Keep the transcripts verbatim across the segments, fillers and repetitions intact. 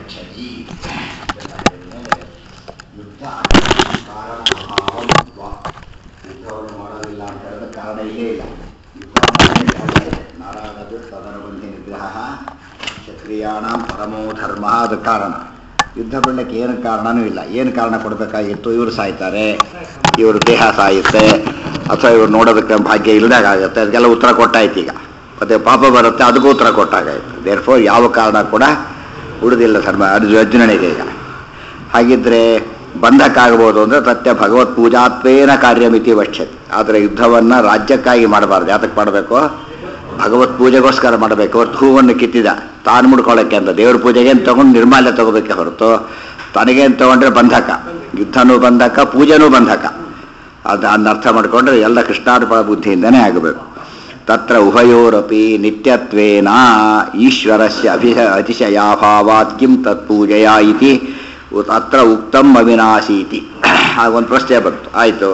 ಗಚ್ಚತಿ ಯುದ್ಧ ಕಾರಣ ಅಭಾವಂ ವಾ ಯುದ್ಧವನ್ನು ಮಾಡೋದಿಲ್ಲ ಅಂತ ಹೇಳಿದ ಕಾರಣ ಇಲ್ಲೇ ಇಲ್ಲ. ಯುದ್ಧ ನಾರಾಯಣದು ತದನುಬಂಧಿ ನಿಗ್ರಹ ಕ್ಷತ್ರಿಯಾಣಾಂ ಪರಮೋ ಧರ್ಮ ಅದು ಕಾರಣ. ಯುದ್ಧ ಬಿಡಲಿಕ್ಕೆ ಏನು ಕಾರಣನೂ ಇಲ್ಲ. ಏನು ಕಾರಣ ಕೊಡಬೇಕಾಗಿತ್ತು? ಇವರು ಸಾಯ್ತಾರೆ, ಇವರು ದೇಹ ಸಾಯುತ್ತೆ, ಅಥವಾ ಇವ್ರು ನೋಡೋದಕ್ಕೆ ಭಾಗ್ಯ ಇಲ್ಲದಾಗುತ್ತೆ, ಅದಕ್ಕೆಲ್ಲ ಉತ್ತರ ಕೊಟ್ಟಾಯ್ತು. ಈಗ ಮತ್ತೆ ಪಾಪ ಬರುತ್ತೆ, ಅದಕ್ಕೂ ಉತ್ತರ ಕೊಟ್ಟಾಗಾಯ್ತು. ದೇರ್ ಫೋರ್ ಯಾವ ಕಾರಣ ಕೂಡ ಉಳಿದಿಲ್ಲ ಧರ್ಮ ಅರ್ಜು ಅರ್ಜುನನಿಗೆ. ಈಗ ಹಾಗಿದ್ರೆ ಬಂಧಕ್ಕಾಗ್ಬೋದು ಅಂದರೆ ಸತ್ಯ ಭಗವತ್ ಪೂಜಾತ್ವೇನ ಕಾರ್ಯಮಿತಿ ವಕ್ಷ್ಯತೆ. ಆದರೆ ಯುದ್ಧವನ್ನು ರಾಜ್ಯಕ್ಕಾಗಿ ಮಾಡಬಾರ್ದು. ಯಾತಕ್ಕೆ ಮಾಡಬೇಕು? ಭಗವತ್ ಪೂಜೆಗೋಸ್ಕರ ಮಾಡಬೇಕು. ಹೊರತು ಹೂವನ್ನು ಕಿತ್ತಿದ ತಾನು ಮುಡ್ಕೊಳ್ಳೋಕ್ಕೆ ಅಂತ ದೇವ್ರ ಪೂಜೆಗೆ ಅಂತ ತೊಗೊಂಡು ನಿರ್ಮಾಲ್ಯ ತಗೋಬೇಕೆ ಹೊರತು ತನಗೇನು ತೊಗೊಂಡ್ರೆ ಬಂಧಕ. ಯುದ್ಧನೂ ಬಂಧಕ, ಪೂಜೆನೂ ಬಂಧಕ. ಅದು ಅದನ್ನ ಅರ್ಥ ಮಾಡಿಕೊಂಡ್ರೆ ಎಲ್ಲ ಕೃಷ್ಣಾರ್ಪಣ ಬುದ್ಧಿಯಿಂದನೇ ಆಗಬೇಕು. ತತ್ರ ಉಭಯೋರಪಿ ನಿತ್ಯತ್ವೇನ ಈಶ್ವರಸ್ಯ ಅಭಿ ಅತಿಶಯಾಭಾವಾತ್ ಕಿಂ ತತ್ಪೂಜೆಯ ಇತಿ ತತ್ರ ಉಕ್ತಂ ಅವಿನಾಶೀತಿ. ಒಂದು ಪ್ರಶ್ನೆ ಬಂತು. ಆಯಿತು,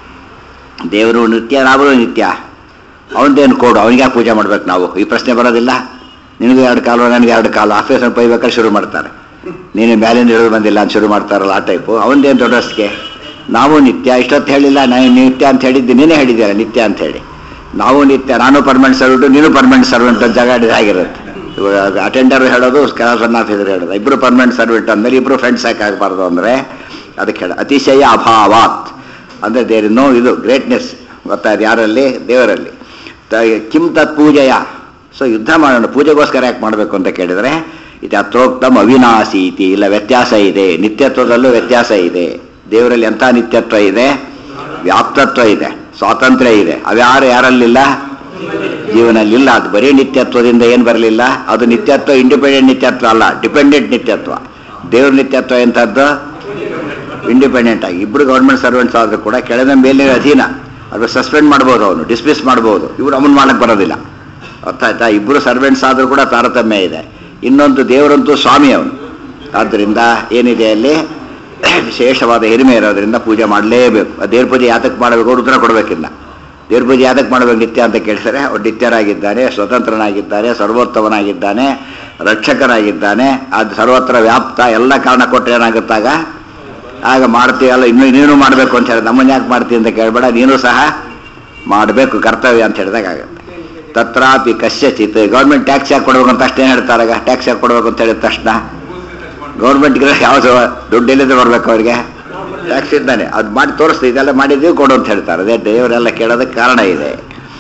ದೇವರು ನಿತ್ಯ, ನಾವು ನಿತ್ಯ, ಅವನದೇನು ಕೊಡು, ಅವನಿಗೆ ಯಾಕೆ ಪೂಜೆ ಮಾಡ್ಬೇಕು ನಾವು? ಈ ಪ್ರಶ್ನೆ ಬರೋದಿಲ್ಲ. ನಿನಗೂ ಎರಡು ಕಾಲು, ನನಗೆ ಎರಡು ಕಾಲು, ಆಫೀಸನ್ನು ಪೈಬೇಕಾದ್ರೆ ಶುರು ಮಾಡ್ತಾರೆ. ನೀನು ಮೇಲಿಂದ ಇಳಿದು ಬಂದಿಲ್ಲ ಅಂತ ಶುರು ಮಾಡ್ತಾರಲ್ಲ, ಆ ಟೈಪು. ಅವನದೇನು ದೊಡ್ಡಸ್ಗೆ? ನಾವು ನಿತ್ಯ, ಇಷ್ಟೊತ್ತು ಹೇಳಿಲ್ಲ, ನಾನು ನಿತ್ಯ ಅಂತ ಹೇಳಿದ್ದು ನೀನೇ ಹೇಳಿದ್ದೀರ ನಿತ್ಯ ಅಂತ ಹೇಳಿ. ನಾವು ನಿತ್ಯ, ನಾನು ಪರ್ಮನೆಂಟ್ ಸರ್ವೆಂಟು, ನೀನು ಪರ್ಮನೆಂಟ್ ಸರ್ವೆಂಟ್ ಅಂತ ಜಾಗ ಆಗಿರುತ್ತೆ. ಇವಾಗ ಅಟೆಂಡರ್ ಹೇಳೋದು, ಸನ್ ಆಫೀಸರ್ ಹೇಳೋದು, ಇಬ್ಬರು ಪರ್ಮನೆಂಟ್ ಸರ್ವೆಂಟ್ ಅಂದಮೇಲೆ ಇಬ್ಬರು ಫ್ರೆಂಡ್ಸ್ ಯಾಕಾಗಬಾರ್ದು ಅಂದರೆ ಅದಕ್ಕೆ ಹೇಳ ಅತಿಶಯ ಅಭಾವಾತ್ ಅಂದರೆ ದೇರ್ ನೋ ಇದು ಗ್ರೇಟ್ನೆಸ್ ಗೊತ್ತಾಯ್ತು ಯಾರಲ್ಲಿ? ದೇವರಲ್ಲಿ. ಕಿಂ ತತ್ ಪೂಜೆಯ. ಸೊ ಯುದ್ಧ ಮಾಡೋಣ, ಪೂಜೆಗೋಸ್ಕರ ಯಾಕೆ ಮಾಡಬೇಕು ಅಂತ ಕೇಳಿದರೆ ಇದು ಅತ್ರೋಕ್ತಮ್ ಅವಿನಾಶಿ ಇತಿ. ಇಲ್ಲ, ವ್ಯತ್ಯಾಸ ಇದೆ. ನಿತ್ಯತ್ವದಲ್ಲೂ ವ್ಯತ್ಯಾಸ ಇದೆ. ದೇವರಲ್ಲಿ ಎಂಥ ನಿತ್ಯತ್ವ ಇದೆ? ವ್ಯಾಪ್ತತ್ವ ಇದೆ, ಸ್ವಾತಂತ್ರ್ಯ ಇದೆ. ಅವ್ಯಾರು ಯಾರಲ್ಲಿಲ್ಲ? ಜೀವನಲ್ಲಿಲ್ಲ. ಅದು ಬರೀ ನಿತ್ಯತ್ವದಿಂದ ಏನು ಬರಲಿಲ್ಲ? ಅದು ನಿತ್ಯತ್ವ ಇಂಡಿಪೆಂಡೆಂಟ್ ನಿತ್ಯತ್ವ ಅಲ್ಲ, ಡಿಪೆಂಡೆಂಟ್ ನಿತ್ಯತ್ವ. ದೇವ್ರ ನಿತ್ಯತ್ವ ಎಂಥದ್ದು? ಇಂಡಿಪೆಂಡೆಂಟ್ ಆಗಿ. ಇಬ್ಬರು ಗೌರ್ಮೆಂಟ್ ಸರ್ವೆಂಟ್ಸ್ ಆದರೂ ಕೂಡ ಕೆಳದ ಮೇಲಿನ ಅಧೀನ. ಅದು ಸಸ್ಪೆಂಡ್ ಮಾಡ್ಬೋದು, ಅವನು ಡಿಸ್ಮಿಸ್ ಮಾಡ್ಬೋದು. ಇವರು ಅವನು ಮಾಡಕ್ಕೆ ಬರೋದಿಲ್ಲ. ಅರ್ಥ ಆಯ್ತಾ? ಇಬ್ಬರು ಸರ್ವೆಂಟ್ಸ್ ಆದರೂ ಕೂಡ ತಾರತಮ್ಯ ಇದೆ. ಇನ್ನೊಂದು ದೇವರಂತೂ ಸ್ವಾಮಿ ಅವನು. ಆದ್ದರಿಂದ ಏನಿದೆ ಅಲ್ಲಿ ವಿಶೇಷವಾದ ಹಿರಿಮೆ ಇರೋದ್ರಿಂದ ಪೂಜೆ ಮಾಡಲೇಬೇಕು. ದೇವ್ರ ಪೂಜೆ ಯಾತಕ್ಕೆ ಮಾಡಬೇಕು? ಉತ್ತರ ಕೊಡಬೇಕಿಲ್ಲ. ದೇವ್ರ ಪೂಜೆ ಯಾತಕ್ಕೆ ಮಾಡಬೇಕು ನಿತ್ಯ ಅಂತ ಕೇಳಿದರೆ, ಅವ್ರು ನಿತ್ಯರಾಗಿದ್ದಾನೆ, ಸ್ವತಂತ್ರನಾಗಿದ್ದಾನೆ, ಸರ್ವೋತ್ತಮನಾಗಿದ್ದಾನೆ, ರಕ್ಷಕನಾಗಿದ್ದಾನೆ, ಅದು ಸರ್ವತ್ರ ವ್ಯಾಪ್ತ. ಎಲ್ಲ ಕಾರಣ ಕೊಟ್ಟರೆ ಏನಾಗುತ್ತಾಗ ಆಗ ಮಾಡ್ತೀವಲ್ಲ, ಇನ್ನೂ ನೀನು ಮಾಡಬೇಕು ಅಂತ ಹೇಳಿ. ನಮ್ಮನ್ನು ಯಾಕೆ ಮಾಡ್ತೀವಿ ಅಂತ ಕೇಳಬೇಡ, ನೀನು ಸಹ ಮಾಡಬೇಕು, ಕರ್ತವ್ಯ ಅಂತ ಹೇಳಿದಾಗ ಆಗುತ್ತೆ. ತತ್ರಾಪಿ ಕಶ್ಯಚಿತ್ ಗೌರ್ಮೆಂಟ್ ಟ್ಯಾಕ್ಸ್ ಯಾಕೆ ಕೊಡಬೇಕು ಅಂತ ಅಷ್ಟೇನು ಹೇಳ್ತಾರಾಗ? ಟ್ಯಾಕ್ಸ್ ಯಾಕೆ ಕೊಡಬೇಕು ಅಂತ ಹೇಳಿದ ತಕ್ಷಣ ಗೌರ್ಮೆಂಟ್ಗೆ ಯಾವುದು ದುಡ್ಡು ಎಲ್ಲಿಂದ ಬರಬೇಕು? ಅವ್ರಿಗೆ ಟ್ಯಾಕ್ಸ್ ಇದ್ದಾನೆ, ಅದು ಮಾಡಿ ತೋರಿಸ್ತೀವಿ, ಇದೆಲ್ಲ ಮಾಡಿದ್ದೀವಿ ಕೊಡು ಅಂತ ಹೇಳ್ತಾರೆ. ಅದೇ ದೇವರೆಲ್ಲ ಕೇಳೋದಕ್ಕೆ ಕಾರಣ ಇದೆ.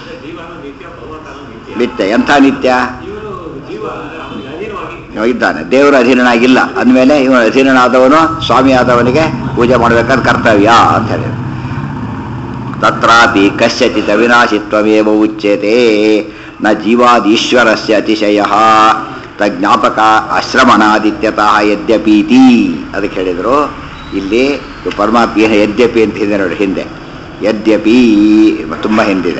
ನಿತ್ಯ ಎಂಥ ನಿತ್ಯ ಇದ್ದಾನೆ, ದೇವರ ಅಧೀನನಾಗಿಲ್ಲ ಅಂದಮೇಲೆ ಇವನು ಅಧೀನನಾದವನು ಸ್ವಾಮಿ ಆದವನಿಗೆ ಪೂಜೆ ಮಾಡಬೇಕಾದ ಕರ್ತವ್ಯ ಅಂತ ಹೇಳಿ. ತತ್ರಾಪಿ ಕಶ್ಯಚಿತ್ ಅವಿನಾಶಿತ್ವಮೇವ ಉಚ್ಯತೆ ನ ಜೀವಾದೀಶ್ವರಸ್ಯ ಅತಿಶಯ ತಜ್ಞಾಪಕ ಆಶ್ರಮಣಾದಿತ್ಯತಃ ಯದ್ಯಪೀತಿ. ಅದಕ್ಕೆ ಹೇಳಿದರು ಇಲ್ಲಿ ಪರಮಾತ್ಮ ಯದ್ಯಪಿ ಅಂತ ಹಿಂದೆ ನೋಡಿ, ಹಿಂದೆ ಯದ್ಯಪಿ ತುಂಬ ಹಿಂದಿದೆ.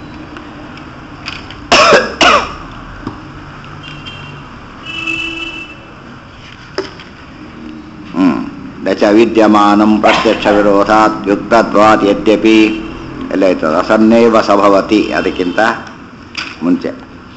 ದಚ ವಿದ್ಯಮಾನಂ ಪ್ರತ್ಯಕ್ಷ ವಿರೋಧಾತ್ ಯುಕ್ತತ್ವಾತ್ ಯದ್ಯಪಿ ಎಲ್ಲ ಆಯ್ತದ ಅಸನ್ನೇವ ಸಭವತಿ. ಅದಕ್ಕಿಂತ ಮುಂಚೆ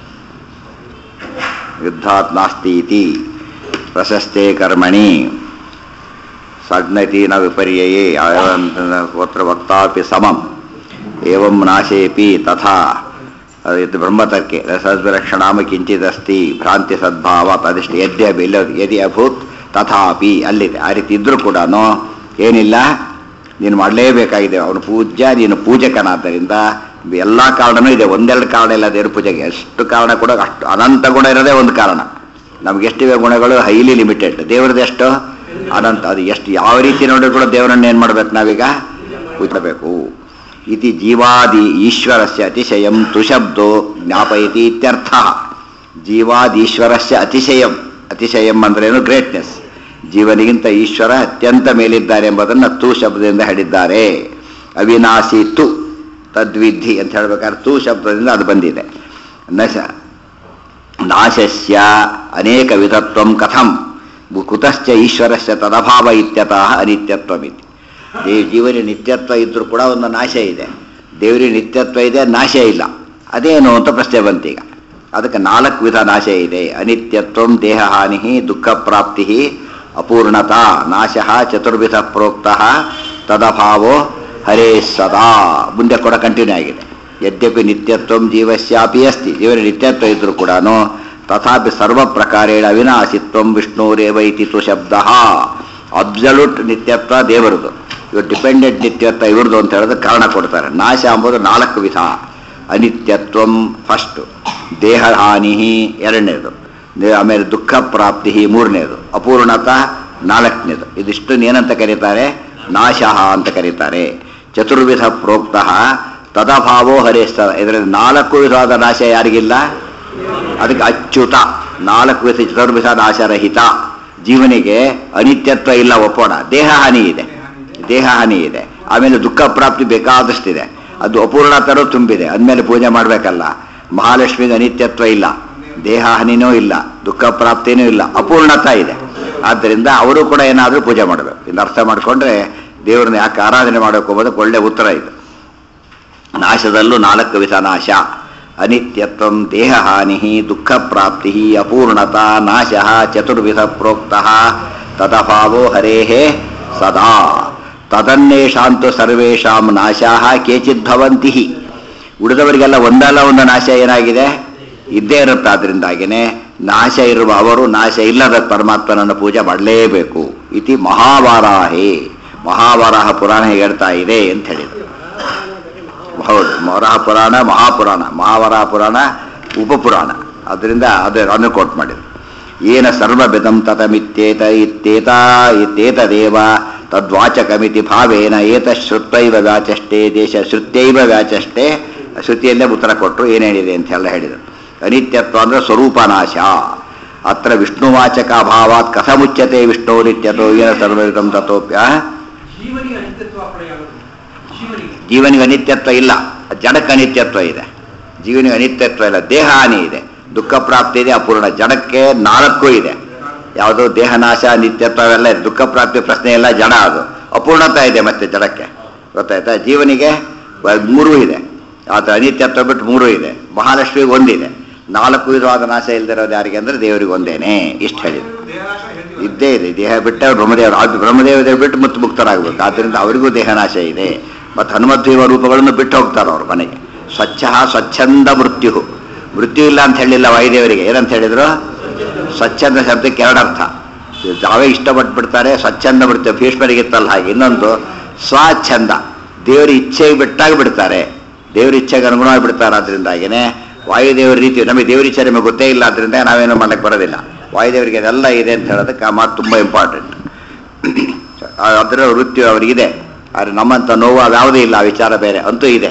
ಯುದ್ಧಾತ್ ನಾಸ್ತಿ ಇತಿ ಪ್ರಶಸ್ತೆ ಕರ್ಮಣಿ ಸಗ್ನತಿ ನ ವಿಪರ್ಯಯೇ ಗೋತ್ರ ವಕ್ತಾಪಿ ಸಮಂ ಏವಂ ನಾಶೇಪಿ ತಥಾ. ಇದು ಬ್ರಹ್ಮತರ್ಕೆ ಸದ್ವಿಲಕ್ಷಣಾಮ ಕಿಂಚಿದಸ್ತಿ ಭ್ರಾಂತಿ ಸದ್ಭಾವ ಅದಿಷ್ಟು ಯದ್ಯಪಿ ಇಲ್ಲ ಯದಿ ಅಭೂತ್ ತಥಾಪಿ ಅಲ್ಲಿದೆ. ಆ ರೀತಿ ಇದ್ರೂ ಕೂಡ ಏನಿಲ್ಲ, ನೀನು ಮಾಡಲೇಬೇಕಾಗಿದೆ. ಅವನು ಪೂಜ್ಯ, ನೀನು ಪೂಜಕನಾದ್ದರಿಂದ ಎಲ್ಲ ಕಾರಣನೂ ಇದೆ. ಒಂದೆರಡು ಕಾರಣ ಇಲ್ಲ ದೇವ್ರ ಪೂಜೆಗೆ. ಎಷ್ಟು ಕಾರಣ ಕೂಡ ಅಷ್ಟು ಅನಂತ ಗುಣ ಇರೋದೇ ಒಂದು ಕಾರಣ. ನಮ್ಗೆ ಎಷ್ಟಿವೆ ಗುಣಗಳು? Highly limited. ದೇವ್ರದ್ದು ಎಷ್ಟು? ಅನಂತ. ಅದು ಎಷ್ಟು ಯಾವ ರೀತಿ ನೋಡಿದ್ರು ಕೂಡ ದೇವರನ್ನು ಏನು ಮಾಡಬೇಕು? ನಾವೀಗ ಪೂಜಿಸಬೇಕು. ಇತಿ ಜೀವಾದಿ ಈಶ್ವರಸ್ಯ ಅತಿಶಯಂ ತುಶಬ್ದೋ ಜ್ಞಾಪಯತಿ ಇತ್ಯರ್ಥ. ಜೀವಾದೀಶ್ವರಸ್ಯ ಅತಿಶಯಂ. ಅತಿಶಯಂ ಅಂದ್ರೆ ಏನು? ಗ್ರೇಟ್ನೆಸ್. ಜೀವನಿಗಿಂತ ಈಶ್ವರ ಅತ್ಯಂತ ಮೇಲಿದ್ದಾರೆ ಎಂಬುದನ್ನು ತು ಶಬ್ದದಿಂದ ಹೇಳಿದ್ದಾರೆ. ಅವಿನಾಶಿ ತು ತದ್ವಿಧಿ ಅಂತ ಹೇಳ್ಬೇಕಾದ್ರೆ ತು ಶಬ್ದದಿಂದ ಅದು ಬಂದಿದೆ. ನಶ ನಾಶಸ್ಯ ಅನೇಕ ವಿಧತ್ವಂ ಕಥಂ ಕುತಶ್ಚ ಈಶ್ವರಸ್ಯ ತದಭಾವ ಇತ್ಯತಃ ಅನಿತ್ಯತ್ವಮಿತಿ. ದೇವ್ ಜೀವನ ನಿತ್ಯತ್ವ ಇದ್ರೂ ಕೂಡ ಒಂದು ನಾಶ ಇದೆ, ದೇವರಿಗೆ ನಿತ್ಯತ್ವ ಇದೆ, ನಾಶ ಇಲ್ಲ. ಅದೇನು ಅಂತ ಪ್ರಶ್ನೆ ಬಂತೀಗ. ಅದಕ್ಕೆ ನಾಲ್ಕು ವಿಧ ನಾಶ ಇದೆ. ಅನಿತ್ಯತ್ವಂ ದೇಹಹಾನಿ ದುಃಖ ಪ್ರಾಪ್ತಿ ಅಪೂರ್ಣತಾ ನಾಶ ಚತುರ್ವಿಧ ಪ್ರೋಕ್ತ ತದಭಾವೋ ಹರೇ ಸದಾ. ಮುಂದೆ ಕೂಡ ಕಂಟಿನ್ಯೂ ಆಗಿದೆ. ಯದ್ಯಪಿ ನಿತ್ಯತ್ವಂ ಜೀವಸ್ಯಾಪಿ ಅಸ್ತಿ, ಜೀವನ ನಿತ್ಯತ್ವ ಇದ್ರೂ ಕೂಡ ತಥಾಪಿ ಸರ್ವ ಪ್ರಕಾರೇಣ ಅವಿನಾಶಿತ್ವಂ ವಿಷ್ಣುರೇವ ಇತಿ ತು ಶಬ್ದ. ಅಬ್ಸಲ್ಯೂಟ್ ನಿತ್ಯತ್ವ ದೇವರದು, ಇವರು ಡಿಪೆಂಡೆಂಟ್ ನಿತ್ಯತ್ವ ಇವ್ರದ್ದು ಅಂತ ಹೇಳಿದ್ರೆ ಕಾರಣ ಕೊಡ್ತಾರೆ. ನಾಶ ಎಂಬುದು ನಾಲ್ಕು ವಿಧ. ಅನಿತ್ಯತ್ವಂ ಫಸ್ಟು, ದೇಹಹಾನಿ ಎರಡನೇದು, ಆಮೇಲೆ ದುಃಖ ಪ್ರಾಪ್ತಿ ಮೂರನೇದು, ಅಪೂರ್ಣತಾ ನಾಲ್ಕನೇದು. ಇದಿಷ್ಟು ಏನಂತ ಕರೀತಾರೆ? ನಾಶ ಅಂತ ಕರೀತಾರೆ. ಚತುರ್ವಿಧ ಪ್ರೋಕ್ತ ತದಭಾವೋ ಹರೇಸ್ತ. ಇದರಲ್ಲಿ ನಾಲ್ಕು ವಿಧವಾದ ನಾಶ ಯಾರಿಗಿಲ್ಲ? ಅದಕ್ಕೆ ಅಚ್ಯುತ. ನಾಲ್ಕು ವಿಧ ಚತುರ್ವಿಧ ನಾಶರಹಿತ. ಜೀವನಿಗೆ ಅನಿತ್ಯತ್ವ ಇಲ್ಲ, ಒಪ್ಪೋಣ. ದೇಹ ಹಾನಿ ಇದೆ, ದೇಹ ಹಾನಿ ಇದೆ. ಆಮೇಲೆ ದುಃಖ ಪ್ರಾಪ್ತಿ ಬೇಕಾದಷ್ಟಿದೆ, ಅದು ಅಪೂರ್ಣತರೂ ತುಂಬಿದೆ. ಅಂದಮೇಲೆ ಪೂಜೆ ಮಾಡಬೇಕಲ್ಲ. ಮಹಾಲಕ್ಷ್ಮಿಗೆ ಅನಿತ್ಯತ್ವ ಇಲ್ಲ, ದೇಹ ಹಾನಿನೂ ಇಲ್ಲ, ದುಃಖ ಪ್ರಾಪ್ತಿನೂ ಇಲ್ಲ, ಅಪೂರ್ಣತ ಇದೆ. ಆದ್ದರಿಂದ ಅವರು ಕೂಡ ಏನಾದರೂ ಪೂಜೆ ಮಾಡಬೇಕು. ಇನ್ನು ಅರ್ಥ ಮಾಡಿಕೊಂಡ್ರೆ ದೇವರನ್ನ ಯಾಕೆ ಆರಾಧನೆ ಮಾಡಬೇಕು ಅನ್ನೋದಕ್ಕೆ ಒಳ್ಳೆ ಉತ್ತರ ಇದು. ನಾಶದಲ್ಲೂ ನಾಲ್ಕು ವಿಧ ನಾಶ. ಅನಿತ್ಯತ್ವಂ ದೇಹಹಾನಿ ದುಃಖ ಪ್ರಾಪ್ತಿ ಅಪೂರ್ಣತಾ ನಾಶ ಚತುರ್ವಿಧ ಪ್ರೋಕ್ತ ತದಭಾವೋ ಹರೇಹೇ ಸದಾ. ತದನ್ನೇಷಾಂತು ಸರ್ವೇಷಾಂ ನಾಶಾಃ ಕೇಚಿದ್ಭವಂತಿ. ಉಳಿದವರಿಗೆಲ್ಲ ಒಂದಲ್ಲ ಒಂದು ನಾಶ ಏನಾಗಿದೆ, ಇದ್ದೇ ಇರುತ್ತೆ. ಆದ್ದರಿಂದಾಗಿನೇ ನಾಶ ಇರುವ ಅವರು ನಾಶ ಇಲ್ಲದ ಪರಮಾತ್ಮನನ್ನು ಪೂಜೆ ಮಾಡಲೇಬೇಕು. ಇತಿ ಮಹಾವಾರಾಹೇ. ಮಹಾವಾರಾಹ ಪುರಾಣ ಹೇಳ್ತಾ ಇದೆ ಅಂತ ಹೇಳಿದರು. ಹೌದು, ವರಾಹ ಪುರಾಣ ಮಹಾಪುರಾಣ, ಮಹಾವರಾಹ ಪುರಾಣ ಉಪಪುರಾಣ. ಅದರಿಂದ ಅದು ಅದನ್ನು ಕೋಟ್ ಮಾಡಿದ್ರು. ಏನ ಸರ್ವವಿಧಂ ತತಮಿತ್ಯೇತ ಇತ್ಯೇತ ಇತ್ಯೇತದೇವ ತದ್ವಾಚಕಮಿತಿ ಭಾವೇನ ಏತ ಶ್ರುತ್ವೈವ ವ್ಯಾಚಷ್ಟೇ ದೇಶ ಶ್ರುತ್ಯೈವ ವ್ಯಾಚಷ್ಟೇ. ಶ್ರುತಿಯಲ್ಲೇ ಉತ್ತರ ಕೊಟ್ಟರು ಏನೇನಿದೆ ಅಂತೆಲ್ಲ ಹೇಳಿದರು. ಅನಿತ್ಯತ್ವ ಅಂದರೆ ಸ್ವರೂಪನಾಶ. ಅತ್ರ ವಿಷ್ಣುವಾಚಕ ಅಭಾವಾತ್ ಕಥಮುಚ್ಯತೆ ವಿಷ್ಣು ನಿತ್ಯತೋ ಏನ ಸರ್ವವಿಧಂ ತಥೋಪ್ಯ. ಜೀವನಿಗೆ ಅನಿತ್ಯತ್ವ ಇಲ್ಲ, ಜಡಕ್ಕೆ ಅನಿತ್ಯತ್ವ ಇದೆ. ಜೀವನಿಗೆ ಅನಿತ್ಯತ್ವ ಇಲ್ಲ, ದೇಹ ಹಾನಿ ಇದೆ, ದುಃಖ ಪ್ರಾಪ್ತಿ ಇದೆ, ಅಪೂರ್ಣ. ಜಡಕ್ಕೆ ನಾಲ್ಕು ಇದೆ. ಯಾವುದೋ ದೇಹನಾಶ ನಿತ್ಯತ್ವ ಅವೆಲ್ಲ ಇದೆ. ದುಃಖ ಪ್ರಾಪ್ತಿ ಪ್ರಶ್ನೆ ಇಲ್ಲ, ಜಡ ಅದು. ಅಪೂರ್ಣತ ಇದೆ ಮತ್ತೆ ಜಡಕ್ಕೆ, ಗೊತ್ತಾಯ್ತಾ? ಜೀವನಿಗೆ ಮೂರೂ ಇದೆ, ಅದು ಅನಿತ್ಯತ್ವ ಬಿಟ್ಟು ಮೂರೂ ಇದೆ. ಮಹಾಲಕ್ಷ್ಮಿಗೆ ಒಂದಿದೆ. ನಾಲ್ಕು ವಿಧವಾದ ನಾಶ ಇಲ್ದಿರೋದು ಯಾರಿಗೆ ಅಂದರೆ ದೇವರಿಗೆ ಒಂದೇನೆ. ಇಷ್ಟು ಹೇಳಿದ್ರು. ಇದ್ದೇ ಇದೆ. ದೇಹ ಬಿಟ್ಟೆ ಬ್ರಹ್ಮದೇವರು, ಅದು ಬ್ರಹ್ಮದೇವದೇವರು ಬಿಟ್ಟು ಮುತ್ತು ಮುಕ್ತರಾಗಬೇಕು. ಆದ್ದರಿಂದ ಅವರಿಗೂ ದೇಹನಾಶ ಇದೆ. ಮತ್ತು ಹನುಮಧ್ವ ರೂಪಗಳನ್ನು ಬಿಟ್ಟು ಹೋಗ್ತಾರೆ ಅವ್ರ ಮನೆಗೆ. ಸ್ವಚ್ಛ ಸ್ವಚ್ಛಂದ ಮೃತ್ಯು. ಮೃತ್ಯು ಇಲ್ಲ ಅಂತ ಹೇಳಿಲ್ಲ ವಾಯುದೇವರಿಗೆ. ಏನಂತ ಹೇಳಿದ್ರು? ಸ್ವಚ್ಛಂದ ಶಬ್ದಕ್ಕೆ ಎರಡರ್ಥ. ತಾವೇ ಇಷ್ಟಪಟ್ಬಿಡ್ತಾರೆ. ಸ್ವಚ್ಛಂದ ಮೃತ್ಯು ಭೀಷ್ಮರಿಗಿತ್ತಲ್ಲ ಹಾಗೆ. ಇನ್ನೊಂದು ಸ್ವಚ್ಛಂದ, ದೇವರ ಇಚ್ಛೆಗೆ ಬಿಟ್ಟಾಗ ಬಿಡ್ತಾರೆ, ದೇವ್ರ ಇಚ್ಛೆಗೆ ಅನುಗುಣವಾಗಿ ಬಿಡ್ತಾರೆ. ಅದರಿಂದಾಗಿನೇ ವಾಯುದೇವರ ರೀತಿ ನಮಗೆ ದೇವ್ರ ಇಚ್ಛೆ ನಮಗೆ ಗೊತ್ತೇ ಇಲ್ಲ. ಅದರಿಂದ ನಾವೇನು ಮಾಡಕ್ಕೆ ಬರೋದಿಲ್ಲ. ವಾಯುದೇವರಿಗೆ ಅದೆಲ್ಲ ಇದೆ ಅಂತ ಹೇಳೋದಕ್ಕೆ ಆ ಮಾತು ತುಂಬ ಇಂಪಾರ್ಟೆಂಟ್. ಅದರ ವೃತ್ತಿ ಅವರಿಗಿದೆ, ಆದರೆ ನಮ್ಮಂಥ ನೋವು ಅದ್ಯಾವುದೂ ಇಲ್ಲ. ಆ ವಿಚಾರ ಬೇರೆ ಅಂತೂ ಇದೆ.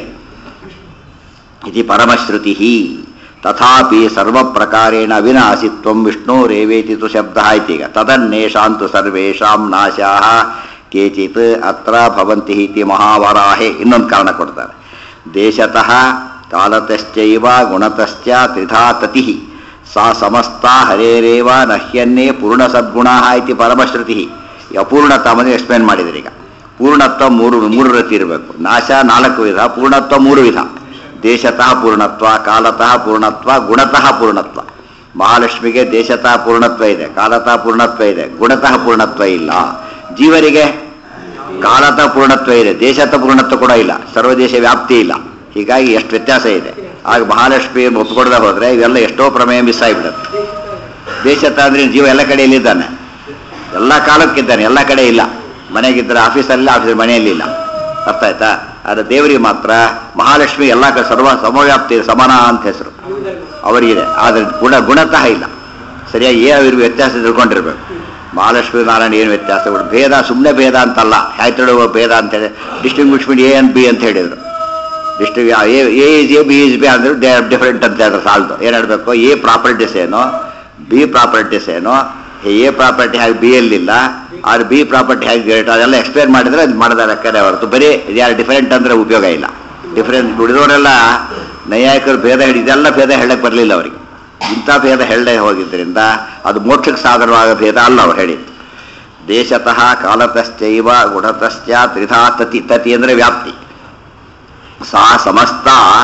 ಇದು ಪರಮಶ್ರುತಿ. ತಥಾಪಿ ಸರ್ವ ಪ್ರಕಾರೇಣ ವಿನಾಶಿತ್ವಂ ವಿಷ್ಣುರೇವೇತಿ ತು ಶಬ್ದ ಆಯ್ತೀಗ. ತದನ್ನೇಷಾಂತು ಸರ್ವೇಷಾಂ ನಾಶಾಃ ಕೇಚಿತ್ ಅತ್ರ ಭವಂತಿ ಇತಿ ಮಹಾವರಾಹೇ. ಇನ್ನೊಂದು ಕಾರಣ ಕೊಡ್ತಾರೆ. ದೇಶತಃ ಕಾಲತಶ್ಚೈವ ಗುಣತಶ್ಚ ತ್ರಿಧಾ ತತಿ ಸಾ ಸಮಸ್ತ ಹರೇರೇವ ನಹ್ಯನ್ನೇ ಪೂರ್ಣ ಸದ್ಗುಣಾಃ ಇತಿ ಪರಮಶ್ರುತಿ. ಅಪೂರ್ಣತ್ವ ಅಂದರೆ ಎಕ್ಸ್ಪ್ಲೇನ್ ಮಾಡಿದ್ರಿ. ಈಗ ಪೂರ್ಣತ್ವ ಮೂರು ಮೂರು ರೀತಿ ಇರಬೇಕು. ನಾಶ ನಾಲ್ಕು ವಿಧ, ಪೂರ್ಣತ್ವ ಮೂರು ವಿಧ. ದೇಶತಃ ಪೂರ್ಣತ್ವ, ಕಾಲತಃ ಪೂರ್ಣತ್ವ, ಗುಣತಃ ಪೂರ್ಣತ್ವ. ಮಹಾಲಕ್ಷ್ಮಿಗೆ ದೇಶತಃ ಪೂರ್ಣತ್ವ ಇದೆ, ಕಾಲತಃ ಪೂರ್ಣತ್ವ ಇದೆ, ಗುಣತಃ ಪೂರ್ಣತ್ವ ಇಲ್ಲ. ಜೀವರಿಗೆ ಕಾಲತಃ ಪೂರ್ಣತ್ವ ಇದೆ, ದೇಶತಃ ಪೂರ್ಣತ್ವ ಕೂಡ ಇಲ್ಲ, ಸರ್ವದೇಶ ವ್ಯಾಪ್ತಿ ಇಲ್ಲ. ಹೀಗಾಗಿ ಎಷ್ಟು ವ್ಯತ್ಯಾಸ ಇದೆ. ಆಗ ಮಹಾಲಕ್ಷ್ಮಿ ಒಪ್ಪಿಕೊಡದೆ ಹೋದರೆ ಇವೆಲ್ಲ ಎಷ್ಟೋ ಪ್ರಮೇಯ ಮಿಸ್ ಆಗಿಬಿಡುತ್ತೆ. ದೇಶತಃ ಅಂದರೆ ಜೀವ ಎಲ್ಲ ಕಡೆಯಲ್ಲಿದ್ದಾನೆ, ಎಲ್ಲ ಕಾಲಕ್ಕಿದ್ದಾನೆ, ಎಲ್ಲ ಕಡೆ ಇಲ್ಲ. ಮನೆಗಿದ್ದರೆ ಆಫೀಸಲ್ಲಿ, ಆಫೀಸ್ ಮನೆಯಲ್ಲಿ ಇಲ್ಲ. ಅರ್ಥ ಆಯ್ತಾ? ಆದರೆ ದೇವರಿಗೆ ಮಾತ್ರ ಮಹಾಲಕ್ಷ್ಮಿ ಎಲ್ಲ ಕಡೆ ಸರ್ವ ಸಮವ್ಯಾಪ್ತಿ, ಸಮಾನ ಅಂತ ಹೆಸರು ಅವರಿಗಿದೆ. ಆದರೆ ಗುಣ ಗುಣತಃ ಇಲ್ಲ. ಸರಿಯಾಗಿ ಏನು ಅವ್ರಿಗೆ ವ್ಯತ್ಯಾಸ ತಿಳ್ಕೊಂಡಿರ್ಬೇಕು. ಮಹಾಲಕ್ಷ್ಮಿ ನಾರಾಯಣ ಏನು ವ್ಯತ್ಯಾಸ ಬಿಡು, ಭೇದ ಸುಮ್ಮನೆ ಭೇದ ಅಂತಲ್ಲ. ಹೇಗೆ ತಿಳುವ ಭೇದ ಅಂತೇಳಿ ಡಿಸ್ಟಿಂಗ್ವಿಷ್ಮೆಂಟ್ ಎ ಅಂಡ್ ಬಿ ಅಂತ ಹೇಳಿದರು. ಡಿಸ್ಟ್ರಿ A is A, B is B ಅಂದರೆ ದೇ ಆರ್ ಡಿಫರೆಂಟ್ ಅಂತ ಹೇಳಿದ್ರೆ ಸಾಲ್ದು. ಏನು ಹೇಳಬೇಕು? ಎ ಪ್ರಾಪರ್ಟೀಸ್ ಏನೋ, ಬಿ ಪ್ರಾಪರ್ಟೀಸ್ ಏನೋ, ಎ ಪ್ರಾಪರ್ಟಿ ಹಾಗೆ ಬಿ ಎಲ್ಲಿಲ್ಲ, ಆದ್ರೆ ಬಿ ಪ್ರಾಪರ್ಟಿ ಹೇಗೆ ಗ್ರೇಟ್, ಅದೆಲ್ಲ ಎಕ್ಸ್ಪ್ಲೇನ್ ಮಾಡಿದರೆ ಅದು ಮಾಡಿದ ಲೆಕ್ಕನೇ ಹೊರತು ಬರೀ ಯಾರು ಡಿಫರೆಂಟ್ ಅಂದರೆ ಉಪಯೋಗ ಇಲ್ಲ. ಡಿಫರೆಂಟ್ ಉಳಿದವರೆಲ್ಲ ನೈಯಾಯಿಕರು ಭೇದ ಹಿಡಿ ಇದೆಲ್ಲ ಭೇದ ಹೇಳಕ್ಕೆ ಬರಲಿಲ್ಲ ಅವರಿಗೆ. ಇಂಥ ಭೇದ ಹೇಳದೆ ಹೋಗಿದ್ದರಿಂದ ಅದು ಮೋಕ್ಷಕ್ಕೆ ಸಾಧನವಾದ ಭೇದ ಅಲ್ಲ ಅವ್ರು ಹೇಳಿದ್ದು. ದೇಶತಃ ಕಾಲತಶ್ಚೈವ ಗುಣತಶ್ಚ ತ್ರಿಧಾ ತತಿ. ತತಿ ಅಂದರೆ ವ್ಯಾಪ್ತಿ. ಸಾ ಸಮಸ್ತ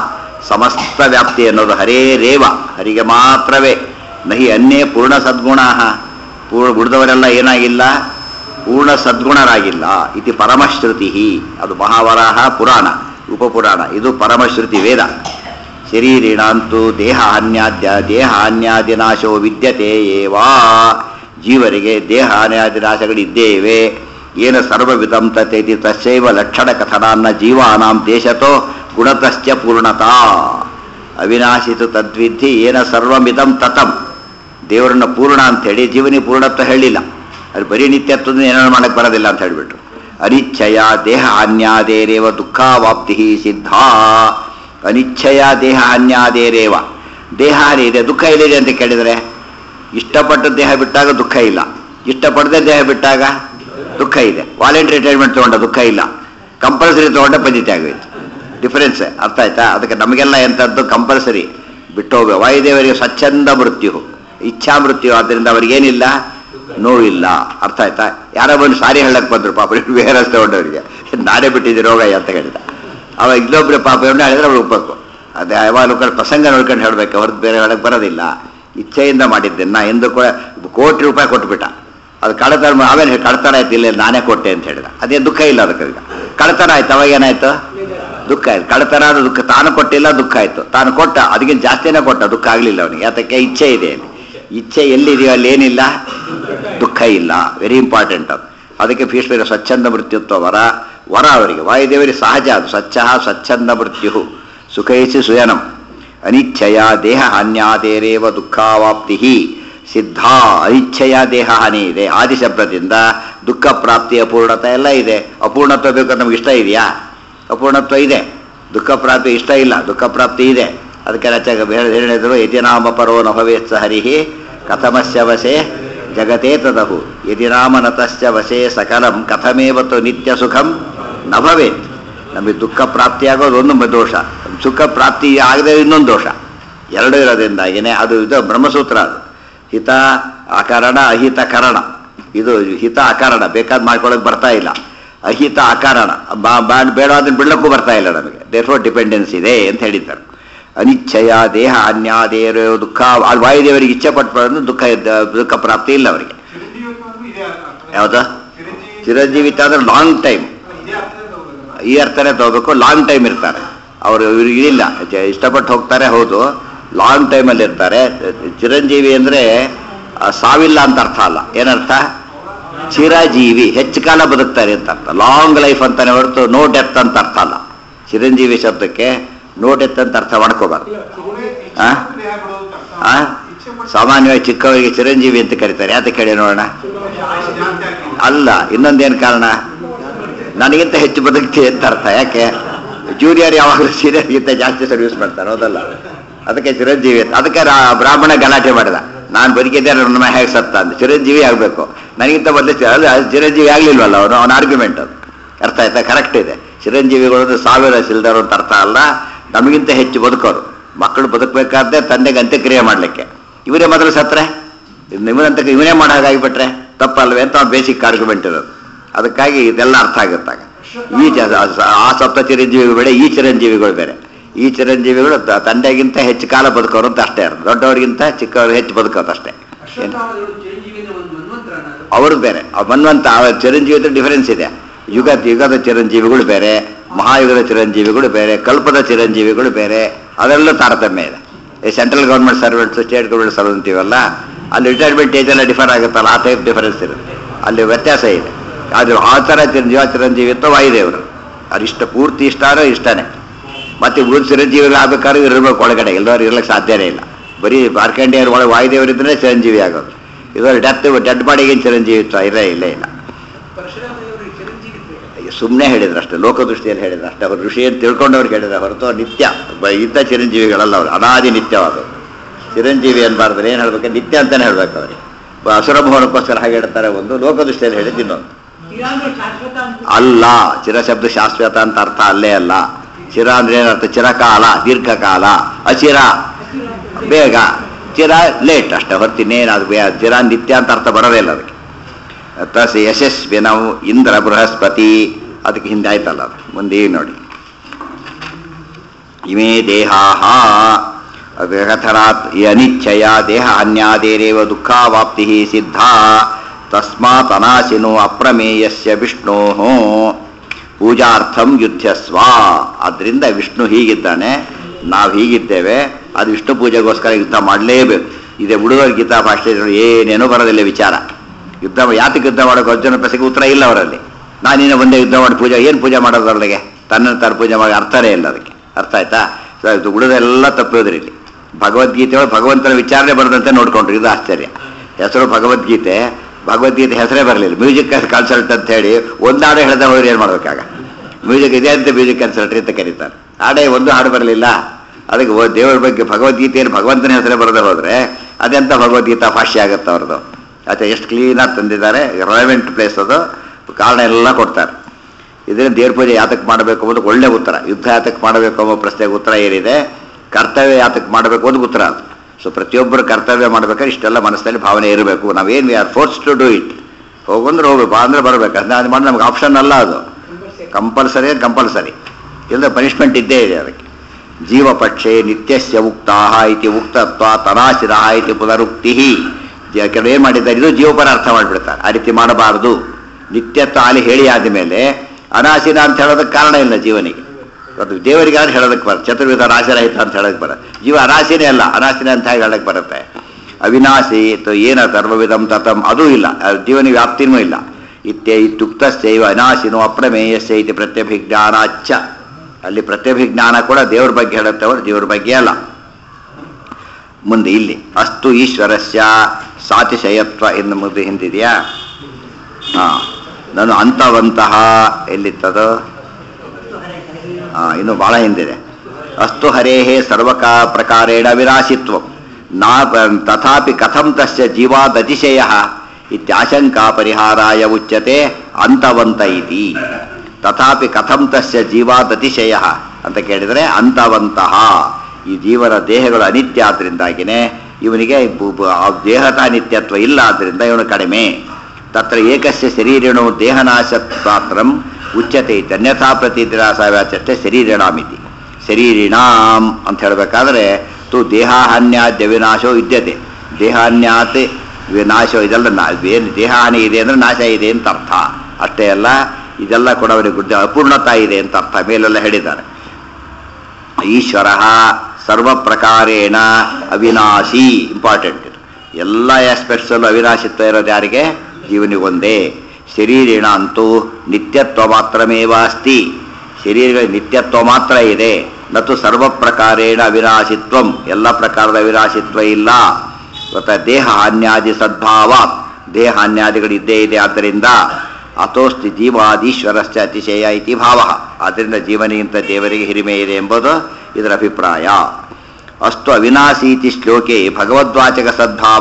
ಸಮಸ್ತ ವ್ಯಾಪ್ತಿ ಅನ್ನೋದು ಹರೇ ರೇವ, ಹರಿಗೆ ಮಾತ್ರವೇ. ನಹಿ ಅನ್ಯೇ ಪೂರ್ಣ ಸದ್ಗುಣ, ಪೂರ್ಣ ಉಳಿದವರೆಲ್ಲ ಏನಾಗಿಲ್ಲ, ಪೂರ್ಣ ಸದ್ಗುಣರಾಗಿಲ್ಲ. ಇತಿ ಪರಮಶ್ರುತಿ, ಅದು ಮಹಾವರಾಹ ಪುರಾಣ, ಉಪಪುರಾಣ, ಇದು ಪರಮಶ್ರುತಿ ವೇದ. ಶರೀರಿಣಾಂತೂ ದೇಹ ಹಾನ್ಯಾದ್ಯ ದೇಹ ಹಾನ್ಯಾದಿನಾಶೋ ವಿದ್ಯತೆ ಏವಾ, ಜೀವರಿಗೆ ದೇಹ ಹಾನ್ಯಾದಿನಾಶಗಳಿದ್ದೇವೆ. ಏನ ಸರ್ವವಿಧಂ ತಥೇತಿ ತಸ್ಯೈವ ಲಕ್ಷಣ ಕಥನಾನ್ನ ಜೀವಾನಾಂ ದೇಶತೋ ಗುಣತಶ್ಚ ಪೂರ್ಣತಾ ಅವಿನಾಶಿತು ತದ್ವಿಧಿ ಏನ ಸರ್ವಮಿದಂ ತತಂ. ದೇವರನ್ನ ಪೂರ್ಣ ಅಂಥೇಳಿ ಜೀವನಿ ಪೂರ್ಣತ್ವ ಹೇಳಿಲ್ಲ, ಅದು ಬರೀ ನಿತ್ಯತ್ವದ ಏನಾದ್ರು ಮಾಡಕ್ಕೆ ಬರೋದಿಲ್ಲ ಅಂತ ಹೇಳಿಬಿಟ್ರು. ಅನಿಚ್ಛಯ ದೇಹ ಹಾನ್ಯಾದೇರೇವ ದುಃಖಾವಾಪ್ತಿ ಸಿದ್ಧ. ಅನಿಚ್ಛಯ ದೇಹ ಹಾನ್ಯಾದೇರೇವ, ದೇಹ ಹಾನಿ ಇದೆ ದುಃಖ ಇದೆ ಅಂತ ಕೇಳಿದರೆ, ಇಷ್ಟಪಟ್ಟ ದೇಹ ಬಿಟ್ಟಾಗ ದುಃಖ ಇಲ್ಲ, ಇಷ್ಟಪಡದೆ ದೇಹ ಬಿಟ್ಟಾಗ ದುಃಖ ಇದೆ. ವಾಲಂಟ್ರಿ ರಿಟೈರ್ಮೆಂಟ್ ತೊಗೊಂಡ ದುಃಖ ಇಲ್ಲ, ಕಂಪಲ್ಸರಿ ತೊಗೊಂಡ ಪದ್ಧತಿ ಆಗೋಯ್ತು. ಡಿಫರೆನ್ಸ್ ಅರ್ಥ ಆಯ್ತಾ? ಅದಕ್ಕೆ ನಮಗೆಲ್ಲ ಎಂಥದ್ದು ಕಂಪಲ್ಸರಿ ಬಿಟ್ಟೋಗ. ವಾಯುದೇವರಿಗೆ ಸ್ವಚ್ಛಂದ ಮೃತ್ಯು, ಇಚ್ಛಾ ಮೃತ್ಯು, ಆದ್ದರಿಂದ ಅವ್ರಿಗೇನಿಲ್ಲ, ನೋವಿಲ್ಲ. ಅರ್ಥ ಆಯ್ತಾ? ಯಾರೋ ಬಂದು ಸಾರಿ ಹೇಳಕ್ಕೆ ಬಂದರು ಪಾಪ ಬೇರೆ ತಗೊಂಡವರಿಗೆ, ನಾನೇ ಬಿಟ್ಟಿದ್ದೆ ರೋಗ ಅಂತ ಹೇಳಿದ. ಅವಾಗ ಇಲ್ಲೊಬ್ಬರು ಪಾಪ ಎಣ್ಣೆ ಹೇಳಿದ್ರೆ ಅವ್ರು ಒಪ್ಪಬೇಕು. ಅದೇ ಯಾವಾಗಲೂ ಕಡೆ ಪ್ರಸಂಗ ನೋಡ್ಕೊಂಡು ಹೇಳಬೇಕು, ಹೊರತು ಬೇರೆ ಹೇಳಕ್ಕೆ ಬರೋದಿಲ್ಲ. ಇಚ್ಛೆಯಿಂದ ಮಾಡಿದ್ದೇನೆ ನಾ ಎಂದು ಕೂಡ ಕೋಟಿ ರೂಪಾಯಿ ಕೊಟ್ಬಿಟ್ಟ, ಅದು ಕಳತನ. ಆಮೇಲೆ ಕಳ್ತನ ಆಯ್ತು, ಇಲ್ಲ ನಾನೇ ಕೊಟ್ಟೆ ಅಂತ ಹೇಳಿದ, ಅದೇ ದುಃಖ ಇಲ್ಲ ಅದಕ್ಕೆ. ಈಗ ಕಳ್ತನ ಆಯ್ತು, ಅವಾಗ ಏನಾಯ್ತು, ದುಃಖ ಆಯ್ತು. ಕಳ್ತನ ಆದ ದುಃಖ, ತಾನು ಕೊಟ್ಟಿಲ್ಲ ದುಃಖ ಆಯ್ತು, ತಾನು ಕೊಟ್ಟ ಅದಕ್ಕಿಂತ ಜಾಸ್ತಿನೇ ಕೊಟ್ಟ, ದುಃಖ ಆಗಲಿಲ್ಲ ಅವನಿಗೆ. ಯಾತಕ್ಕೆ? ಇಚ್ಛೆ ಇದೆ. ಇಚ್ಛೆ ಎಲ್ಲಿದೆಯೋ ಅಲ್ಲಿ ಏನಿಲ್ಲ, ದುಃಖ ಇಲ್ಲ. ವೆರಿ ಇಂಪಾರ್ಟೆಂಟ್ ಅದು. ಅದಕ್ಕೆ ಭೀಷ್ಮರ ಸ್ವಚ್ಛಂದ ಮೃತ್ಯುತ್ವ ವರ ವರ ಅವರಿಗೆ. ವಾಯುದೇವರಿಗೆ ಸಹಜ ಅದು, ಸ್ವಚ್ಛ ಸ್ವಚ್ಛಂದ ಮೃತ್ಯು ಸುಖೈಸಿ ಸುಯನಂ. ಅನಿಚ್ಛಯ ದೇಹ ಹಾನ್ಯಾದೇರೇವ ದುಃಖಾವಾಪ್ತಿ ಸಿದ್ಧ. ಅನಿಚ್ಛೆಯ ದೇಹ ಹಾನಿ ಇದೆ, ಆದಿಶಬ್ದದಿಂದ ದುಃಖ ಪ್ರಾಪ್ತಿ ಅಪೂರ್ಣತೆ ಎಲ್ಲ ಇದೆ. ಅಪೂರ್ಣತ್ವ ಬೇಕು ನಮ್ಗೆ ಇಷ್ಟ ಇದೆಯಾ? ಅಪೂರ್ಣತ್ವ ಇದೆ. ದುಃಖ ಪ್ರಾಪ್ತಿ ಇಷ್ಟ ಇಲ್ಲ, ದುಃಖ ಪ್ರಾಪ್ತಿ ಇದೆ. ಅದಕ್ಕೆ ರಚ ಹೇಳಿದರು, ಯದಿ ನಾಮ ಪರೋ ನಭವೇತ್ಸ ಹರಿಹಿ ಕಥಮಸ್ಯ ವಶೇ ಜಗತೇ ತದಹು ಯದಿ ನಾಮ ನತಶ್ಚ ವಶೇ ಸಕಲಂ ಕಥಮೇವತ್ತು ನಿತ್ಯ ಸುಖಂ ನ ಭವೇತ್. ನಮಗೆ ದುಃಖ ಪ್ರಾಪ್ತಿಯಾಗೋದು ಒಂದು ದೋಷ, ಸುಖ ಪ್ರಾಪ್ತಿ ಆಗದೆ ಇನ್ನೊಂದು ದೋಷ. ಎರಡು ಇರೋದ್ರಿಂದಾಗಿನೇ ಅದು ಇದು ಬ್ರಹ್ಮಸೂತ್ರ. ಅದು ಹಿತ ಅಕಾರಣ ಅಹಿತ ಕಾರಣ. ಇದು ಹಿತ ಅಕಾರಣ, ಬೇಕಾದ್ ಮಾಡ್ಕೊಳ್ಳೋಕೆ ಬರ್ತಾ ಇಲ್ಲ. ಅಹಿತ ಅಕಾರಣ, ಬೇಡ ಅದನ್ನು ಬಿಡ್ಲಕ್ಕೂ ಬರ್ತಾ ಇಲ್ಲ ನಮಗೆ. ದೇರ್ಫೋರ್ ಡಿಪೆಂಡೆನ್ಸ್ ಇದೆ ಅಂತ ಹೇಳಿದ್ದಾರೆ. ಅನಿಚ್ಛಯ ದೇಹ ಅನ್ಯಾದೇರೋ ದುಃಖ. ಅಲ್ಲಿ ವಾಯುದೇವರಿಗೆ ಇಚ್ಛೆ ಪಟ್ಟು ದುಃಖ ದುಃಖ ಪ್ರಾಪ್ತಿ ಇಲ್ಲ ಅವರಿಗೆ. ಯಾವುದು ಚಿರಂಜೀವಿತ ಅಂದ್ರೆ ಲಾಂಗ್ ಟೈಮ್, ಈ ಅರ್ಥನೇ ತಗೋಬೇಕು. ಲಾಂಗ್ ಟೈಮ್ ಇರ್ತಾರೆ ಅವರು, ಇವ್ರಿಗೆ ಇಲ್ಲ, ಇಷ್ಟಪಟ್ಟು ಹೋಗ್ತಾರೆ, ಹೌದು, ಲಾಂಗ್ ಟೈಮಲ್ಲಿ ಇರ್ತಾರೆ. ಚಿರಂಜೀವಿ ಅಂದರೆ ಸಾವಿಲ್ಲ ಅಂತ ಅರ್ಥ ಅಲ್ಲ. ಏನರ್ಥ? ಚಿರಜೀವಿ, ಹೆಚ್ಚು ಕಾಲ ಬದುಕ್ತಾರೆ ಅಂತ ಅರ್ಥ. ಲಾಂಗ್ ಲೈಫ್ ಅಂತಾನೆ ಹೊರತು ನೋ ಡೆತ್ ಅಂತ ಅರ್ಥ ಅಲ್ಲ. ಚಿರಂಜೀವಿ ಶಬ್ದಕ್ಕೆ ನೋ ಡೆತ್ ಅಂತ ಅರ್ಥ ಮಾಡ್ಕೋಬಾರ್ದು. ಆ ಆ ಸಾಮಾನ್ಯವಾಗಿ ಚಿಕ್ಕವರಿಗೆ ಚಿರಂಜೀವಿ ಅಂತ ಕರೀತಾರೆ. ಯಾತ ಕೇಳಿ ನೋಡೋಣ. ಅಲ್ಲ, ಇನ್ನೊಂದೇನು ಕಾರಣ? ನನಗಿಂತ ಹೆಚ್ಚು ಬದುಕ್ತಿ ಅಂತ ಅರ್ಥ. ಯಾಕೆ? ಜೂನಿಯರ್ ಯಾವಾಗಲೂ ಸೀನಿಯರ್ಗಿಂತ ಜಾಸ್ತಿ ಸರ್ವಿಸ್ ಮಾಡ್ತಾರೆ, ಹೌದಲ್ಲ? ಅದಕ್ಕೆ ಚಿರಂಜೀವಿ. ಅದಕ್ಕೆ ಬ್ರಾಹ್ಮಣ ಗಲಾಟೆ ಮಾಡಿದ, ನಾನು ಬದುಕಿದ್ದೆ ನನ್ನ ಹೇಗೆ ಸತ್ತ ಅಂತ. ಚಿರಂಜೀವಿ ಆಗಬೇಕು, ನನಗಿಂತ ಮೊದಲೇ ಚಿರಂಜೀವಿ ಆಗಲಿಲ್ವಲ್ಲ ಅವನು, ಅವನ ಆರ್ಗ್ಯುಮೆಂಟ್ ಅದು. ಅರ್ಥ ಆಯ್ತಾ? ಕರೆಕ್ಟ್ ಇದೆ. ಚಿರಂಜೀವಿಗಳು ಸಾವಿರ ಸಿಲ್ದವರು ಅಂತ ಅರ್ಥ ಅಲ್ಲ, ನಮಗಿಂತ ಹೆಚ್ಚು ಬದುಕೋರು. ಮಕ್ಕಳು ಬದುಕಬೇಕಾದ್ರೆ ತಂದೆಗೆ ಅಂತ್ಯಕ್ರಿಯೆ ಮಾಡಲಿಕ್ಕೆ ಇವರೇ ಮೊದಲು ಸತ್ರೆ ಇವನಂತ ಇವನೇ ಮಾಡೋ ಹಾಗಾಗಿಬಿಟ್ರೆ ತಪ್ಪಲ್ವೇ ಅಂತ ಅವ್ನು ಬೇಸಿಕ್ ಆರ್ಗ್ಯುಮೆಂಟ್ ಇರೋದು. ಅದಕ್ಕಾಗಿ ಇದೆಲ್ಲ ಅರ್ಥ ಆಗುತ್ತಾಗ. ಈ ಆ ಸಪ್ತ ಚಿರಂಜೀವಿಗಳು ಬೇರೆ, ಈ ಚಿರಂಜೀವಿಗಳು ಬೇರೆ. ಈ ಚಿರಂಜೀವಿಗಳು ತಂದೆಗಿಂತ ಹೆಚ್ಚು ಕಾಲ ಬದುಕೋರು ಅಂತ ಅಷ್ಟೇ ಅರ್ಥ. ದೊಡ್ಡವರಿಗಿಂತ ಚಿಕ್ಕವರು ಹೆಚ್ಚು ಬದುಕೋದು ಅಷ್ಟೇ. ಅವ್ರದ್ದು ಬೇರೆ, ಮನ್ವಂತ ಚಿರಂಜೀವಿ ಡಿಫರೆನ್ಸ್ ಇದೆ. ಯುಗ ಯುಗದ ಚಿರಂಜೀವಿಗಳು ಬೇರೆ, ಮಹಾಯುಗದ ಚಿರಂಜೀವಿಗಳು ಬೇರೆ, ಕಲ್ಪದ ಚಿರಂಜೀವಿಗಳು ಬೇರೆ, ಅದೆಲ್ಲ ತಾರತಮ್ಯ ಇದೆ. ಈ central government servants, state government servant ಅಂತೀವಲ್ಲ, ಅಲ್ಲಿ ರಿಟೈರ್ಮೆಂಟ್ ಏಜ್ ಎಲ್ಲ ಡಿಫರ್ ಆಗುತ್ತಲ್ಲ, ಆ ಟೈಪ್ ಡಿಫರೆನ್ಸ್ ಇರುತ್ತೆ, ಅಲ್ಲಿ ವ್ಯತ್ಯಾಸ ಇದೆ. ಅದು ಆ ಥರ ಚಿರಂಜೀವ ಚಿರಂಜೀವಿ ಅಂತ ವಾಯುದೇವರು ಅದು ಇಷ್ಟ ಪೂರ್ತಿ ಇಷ್ಟಾರೋ ಇಷ್ಟನೇ. ಮತ್ತೆ ಉಳಿದ ಚಿರಂಜೀವಿಗಳು ಆಗ್ಬೇಕಾದ್ರೂ ಇರಬೇಕು ಒಳಗಡೆ, ಎಲ್ಲರೂ ಇರ್ಲಿಕ್ಕೆ ಸಾಧ್ಯನೇ ಇಲ್ಲ. ಬರೀ ಮಾರ್ಕಂಡೇಯರು ಒಳಗೆ ವಾಯುದೇವರಿದ್ರೆ ಚಿರಂಜೀವಿ ಆಗೋದು. ಇದರಲ್ಲಿ ಡೆತ್ ಡೆಡ್ ಬಾಡಿಗೇನು ಚಿರಂಜೀವಿ ಇರೇ ಇಲ್ಲೇ ಇಲ್ಲ. ಸುಮ್ಮನೆ ಹೇಳಿದ್ರು ಅಷ್ಟೇ, ಲೋಕದೃಷ್ಟಿಯಲ್ಲಿ ಹೇಳಿದ್ರು ಅಷ್ಟೇ. ಅವ್ರು ಋಷಿಯನ್ನು ತಿಳ್ಕೊಂಡವ್ರಿಗೆ ಹೇಳಿದ್ರೆ ಹೊರತು ನಿತ್ಯ ಇದ್ದ ಚಿರಂಜೀವಿಗಳಲ್ಲ ಅವರು, ಅನಾದಿ ನಿತ್ಯವಾದವರು. ಚಿರಂಜೀವಿ ಅನ್ಬಾರ್ದ್ರೆ ಏನು ಹೇಳ್ಬೇಕು, ನಿತ್ಯ ಅಂತಲೇ ಹೇಳ್ಬೇಕು ಅವ್ರಿಗೆ. ಅಸುರಭವನಕ್ಕೋಸ್ಕರ ಹಾಗೆ ಹೇಳ್ತಾರೆ ಒಂದು, ಲೋಕದೃಷ್ಟಿಯಲ್ಲಿ ಹೇಳಿದ್ದು ಇನ್ನೊಂದು. ಅಲ್ಲ, ಚಿರಶಬ್ದ ಶಾಶ್ವತ ಅಂತ ಅರ್ಥ ಅಲ್ಲೇ ಅಲ್ಲ. ಚಿರ ಅಂದ್ರೆ ಏನರ್ಥ? ಚಿರಕಾಲ, ದೀರ್ಘಕಾಲ. ಅಚಿರ ಬೇಗ, ಚಿರ ಲೇಟ್ ಅಷ್ಟೇ ಹೊರ್ತಿನೇನಾದ್ರು. ಚಿರ ನಿತ್ಯ ಅಂತ ಅರ್ಥ ಬರೋದೇ ಇಲ್ಲ ಅದಕ್ಕೆ. ತಸ್ ಯಶಸ್ವಿನವು ಇಂದ್ರ ಬೃಹಸ್ಪತಿ, ಅದಕ್ಕೆ ಹಿಂದೆ ಆಯ್ತಲ್ಲ ಅದು. ಮುಂದೆ ನೋಡಿ, ಇಮೇ ದೇಹಾಹ ವ್ಯಥರಾತ್ ಅನಿಚ್ಛಯ ದೇಹ ಅನ್ಯಾದೇರೇವ ದುಃಖಾವಾಪ್ತಿ ಸಿದ್ಧ ತಸ್ಮಾತ್ ಅನಾಶಿನೋ ಅಪ್ರಮೇಯಸ್ಯ ವಿಷ್ಣೋ ಪೂಜಾರ್ಥಂ ಯುದ್ಧಸ್ವ. ಆದ್ದರಿಂದ ವಿಷ್ಣು ಹೀಗಿದ್ದಾನೆ, ನಾವು ಹೀಗಿದ್ದೇವೆ, ಅದು ವಿಷ್ಣು ಪೂಜೆಗೋಸ್ಕರ ಯುದ್ಧ ಮಾಡಲೇಬೇಕು. ಇದೆ ಹುಡುಗರ ಗೀತಾ ಭಾಷೆ ಏನೇನೋ ಬರೋದಿಲ್ಲ ವಿಚಾರ. ಯುದ್ಧ ಯಾತಕ್ಕೆ ಯುದ್ಧ ಮಾಡೋಕೆ ಅರ್ಜುನ ಪ್ರಶ್ನೆಗೆ ಉತ್ತರ ಇಲ್ಲ ಅವರಲ್ಲಿ. ನಾನಿನ್ನ ಒಂದೇ ಯುದ್ಧ ಮಾಡಿ ಪೂಜೆ ಏನು ಪೂಜೆ ಮಾಡೋದು ಅವರಿಗೆ? ತನ್ನನ್ನು ತಾನು ಪೂಜೆ ಮಾಡಿ ಅರ್ಥನೇ ಇಲ್ಲ ಅದಕ್ಕೆ. ಅರ್ಥ ಆಯ್ತಾ? ಇದು ಉಳಿದೆಲ್ಲ ತಪ್ಪೋದ್ರಿ ಇಲ್ಲಿ. ಭಗವದ್ಗೀತೆ ಒಳಗೆ ಭಗವಂತನ ವಿಚಾರಣೆ ಬರದಂತೆ ನೋಡ್ಕೊಂಡ್ರು. ಇದು ಆಶ್ಚರ್ಯ. ಹೆಸರು ಭಗವದ್ಗೀತೆ, ಭಗವದ್ಗೀತೆ ಹೆಸರೇ ಬರಲಿಲ್ಲ. ಮ್ಯೂಸಿಕ್ ಕನ್ಸಲ್ಟ್ ಅಂತ ಹೇಳಿ ಒಂದು ಹಾಡು ಹೇಳ್ದೆ ಹೋದ್ರೆ ಏನು ಮಾಡ್ಬೇಕಾಗ? ಮ್ಯೂಸಿಕ್ ಇದೆ ಅಂತ ಮ್ಯೂಸಿಕ್ ಕನ್ಸಲ್ಟ್ರಿ ಅಂತ ಕರೀತಾರೆ. ಹಾಡೇ ಒಂದು ಹಾಡು ಬರಲಿಲ್ಲ. ಅದಕ್ಕೆ ದೇವರ ಬಗ್ಗೆ ಭಗವದ್ಗೀತೆಯಲ್ಲಿ ಭಗವಂತನ ಹೆಸರೇ ಬರದೆ ಹೋದರೆ ಅದೆಂತ ಭಗವದ್ಗೀತಾ ಭಾಷ್ಯ ಆಗುತ್ತೆ ಅವ್ರದ್ದು. ಅಥವಾ ಎಷ್ಟು ಕ್ಲೀನಾಗಿ ತಂದಿದ್ದಾರೆ, ರೆಲೆವೆಂಟ್ ಪ್ಲೇಸ್ ಅದು, ಕಾರಣ ಎಲ್ಲ ಕೊಡ್ತಾರೆ. ಇದರಿಂದ ದೇವ್ರ ಪೂಜೆ ಯಾತಕ್ಕೆ ಮಾಡಬೇಕು ಅನ್ನೋದು ಒಳ್ಳೆ ಉತ್ತರ. ಯುದ್ಧ ಯಾತಕ್ಕೆ ಮಾಡಬೇಕು ಅನ್ನೋ ಪ್ರಶ್ನೆಗೆ ಉತ್ತರ ಏನಿದೆ, ಕರ್ತವ್ಯ ಯಾತಕ್ಕೆ ಮಾಡಬೇಕು ಅನ್ನೋದು ಉತ್ತರ ಅದು. ಸೊ ಪ್ರತಿಯೊಬ್ಬರು ಕರ್ತವ್ಯ ಮಾಡಬೇಕಾದ್ರೆ ಇಷ್ಟೆಲ್ಲ ಮನಸ್ಸಲ್ಲಿ ಭಾವನೆ ಇರಬೇಕು. ನಾವೇನು we are force to do it. ಹೋಗಂದ್ರೆ ಹೋಗ್ಬೇಕು, ಬಾ ಅಂದ್ರೆ ಬರಬೇಕು. ಅದನ್ನ ಅದು ಮಾಡಿ ನಮ್ಗೆ ಆಪ್ಷನ್ ಅಲ್ಲ, ಅದು ಕಂಪಲ್ಸರಿ ಕಂಪಲ್ಸರಿ. ಇಲ್ಲದೆ ಪನಿಷ್ಮೆಂಟ್ ಇದ್ದೇ ಇದೆ ಅದಕ್ಕೆ. ಜೀವಪಕ್ಷೆ ನಿತ್ಯಸ್ಯ ಉಕ್ತಾಹ ಇತಿ ಉಕ್ತತ್ವ ತನಾಶಿರ ಇತಿ ಪುನರುಕ್ತಿ. ಕೆಲವು ಏನು ಮಾಡಿದ್ದಾರೆ, ಇದು ಜೀವಪರ ಅರ್ಥ ಮಾಡಿಬಿಡ್ತಾರೆ. ಆ ರೀತಿ ಮಾಡಬಾರದು. ನಿತ್ಯತ್ವ ಅಲ್ಲಿ ಹೇಳಿ ಆದಮೇಲೆ ಅನಾಶಿನ ಅಂತ ಹೇಳೋದಕ್ಕೆ ಕಾರಣ ಇಲ್ಲ ಜೀವನಿಗೆ. ಅದು ದೇವರಿಗಾದ್ರೆ ಹೇಳೋದಕ್ಕೆ ಬರುತ್ತೆ. ಚತುರ್ವಿಧ ರಾಶಿರಹಿತ ಅಂತ ಹೇಳೋದಕ್ಕೆ ಬರುತ್ತೆ. ಜೀವ ಅನಾಶಿನೇ ಅಲ್ಲ, ಅನಾಶಿನ ಅಂತ ಹೇಳಿ ಹೇಳೋಕ್ಕೆ ಬರುತ್ತೆ. ಅವಿನಾಶಿ ಏನ ಸರ್ವವಿಧಂ ತತಂ ಅದೂ ಇಲ್ಲ, ಜೀವನಿಗೆ ವ್ಯಾಪ್ತಿನೂ ಇಲ್ಲ. ಇತ್ಯ ಇತ್ಯುಕ್ತಸ್ಯೈವ ಅನಾಶಿನೋ ಅಪ್ರಮೇಯಸ್ಯ ಇತಿ ಪ್ರತ್ಯಭಿಜ್ಞಾನಾಚ್ಚ. ಅಲ್ಲಿ ಪ್ರತ್ಯಭಿಜ್ಞಾನ ಕೂಡ ದೇವ್ರ ಬಗ್ಗೆ ಹೇಳುತ್ತೆ, ಅವರು ದೇವ್ರ ಬಗ್ಗೆ ಅಲ್ಲ. ಮುಂದೆ ಇಲ್ಲಿ ಅಸ್ತು ಈಶ್ವರಸ್ಯ ಸಾತಿಶಯತ್ವ ಎಂದು ಮುಂದೆ ಹಿಂದಿದೆಯಾ? ಹಾಂ, ನಾನು ಅಂತವಂತಹ ಎಲ್ಲಿತ್ತದು? ಹಾಂ, ಇನ್ನು ಬಹಳ ಹಿಂದಿದೆ. ಅಸ್ತು ಹರೇಹೇ ಸರ್ವಕ ಪ್ರಕಾರೇಣ ವಿನಾಶಿತ್ವ ನಾ ತಥಾಪಿ ಕಥಂ ತಸ್ಯ ಜೀವಾದತಿಶಯ ಇತ್ಯಾಶಂಕಾ ಪರಿಹಾರಾಯ ಉಚ್ಯತೆ ಅಂತವಂತ ಇತಿ. ತಥಾಪಿ ಕಥಂ ತಸ್ಯ ಜೀವಾದತಿಶಯ ಅಂತ ಕೇಳಿದರೆ ಅಂತವಂತಹ, ಈ ಜೀವನ ದೇಹಗಳು ಅನಿತ್ಯ ಆದ್ದರಿಂದಾಗಿನೇ ಇವನಿಗೆ ದೇಹದ ನಿತ್ಯತ್ವ ಇಲ್ಲ, ಆದ್ದರಿಂದ ಇವನು ಕಡಿಮೆ. ತತ್ರ ಏಕಸ್ಯ ಶರೀರೇಣು ದೇಹನಾಶತ್ರಾತ್ರಂ ಉಚ್ಯತೆ ಇತಿ ಅನ್ಯಥಾ ಪ್ರತಿದಿರಾಸವ್ಯಾಚಷ್ಟೇ ಶರೀರಿಣಾಮಿತಿ. ಶರೀರಿಣಾಂ ಅಂತ ಹೇಳಬೇಕಾದ್ರೆ ತು ದೇಹಾನ್ಯಾದ್ಯ ವಿನಾಶೋ ವಿದ್ಯತೆ. ದೇಹಾನ್ಯಾತ್ ವಿನಾಶೋ ಇದೆಲ್ಲ ನಾ ಏನು ದೇಹಾನಿ ಇದೆ ಅಂದರೆ ನಾಶ ಇದೆ ಅಂತ ಅರ್ಥ. ಅಷ್ಟೇ ಅಲ್ಲ, ಇದೆಲ್ಲ ಕೂಡ ಅವರಿಗೆ ಗುಡ್ಡ ಅಪೂರ್ಣತಾ ಇದೆ ಅಂತ ಅರ್ಥ. ಮೇಲೆಲ್ಲ ಹೇಳಿದ್ದಾರೆ. ಈಶ್ವರ ಸರ್ವ ಪ್ರಕಾರೇಣ ಅವಿನಾಶಿ. ಇಂಪಾರ್ಟೆಂಟ್ ಇದು. ಎಲ್ಲ ಆಸ್ಪೆಕ್ಟ್ಸಲ್ಲೂ ಅವಿನಾಶಿತ್ವ ಇರೋದು ಯಾರಿಗೆ? ಜೀವನಿಗೊಂದೇ. ಶರೀರಿಣ ಅಂತೂ ನಿತ್ಯತ್ವ ಮಾತ್ರಮೇವ ಅಸ್ತಿ. ಶರೀರಗಳಿಗೆ ನಿತ್ಯತ್ವ ಮಾತ್ರ ಇದೆ. ನತು ಸರ್ವ ಪ್ರಕಾರೇಣ ಅವಿನಾಶಿತ್ವಂ, ಎಲ್ಲ ಪ್ರಕಾರದ ಅವಿನಾಶಿತ್ವ ಇಲ್ಲ. ಗೊತ್ತಾ? ದೇಹ ಹಾನ್ಯಾದಿ ಸದ್ಭಾವ, ದೇಹ ಹಾನ್ಯಾದಿಗಳಿದ್ದೇ ಇದೆ. ಆದ್ದರಿಂದ ಅಥೋಸ್ತಿ ಜೀವಾದೀಶ್ವರಶ್ಚ ಅತಿಶಯ ಇತಿ ಭಾವ. ಆದ್ದರಿಂದ ಜೀವನಿಗಿಂತ ದೇವರಿಗೆ ಹಿರಿಮೆ ಇದೆ ಎಂಬುದು ಇದರ ಅಭಿಪ್ರಾಯ. ಅಸ್ತು ಅವಿನಾಶೀತಿ ಶ್ಲೋಕೆ ಭಗವದ್ವಾಚಕ ಸದ್ಭಾವ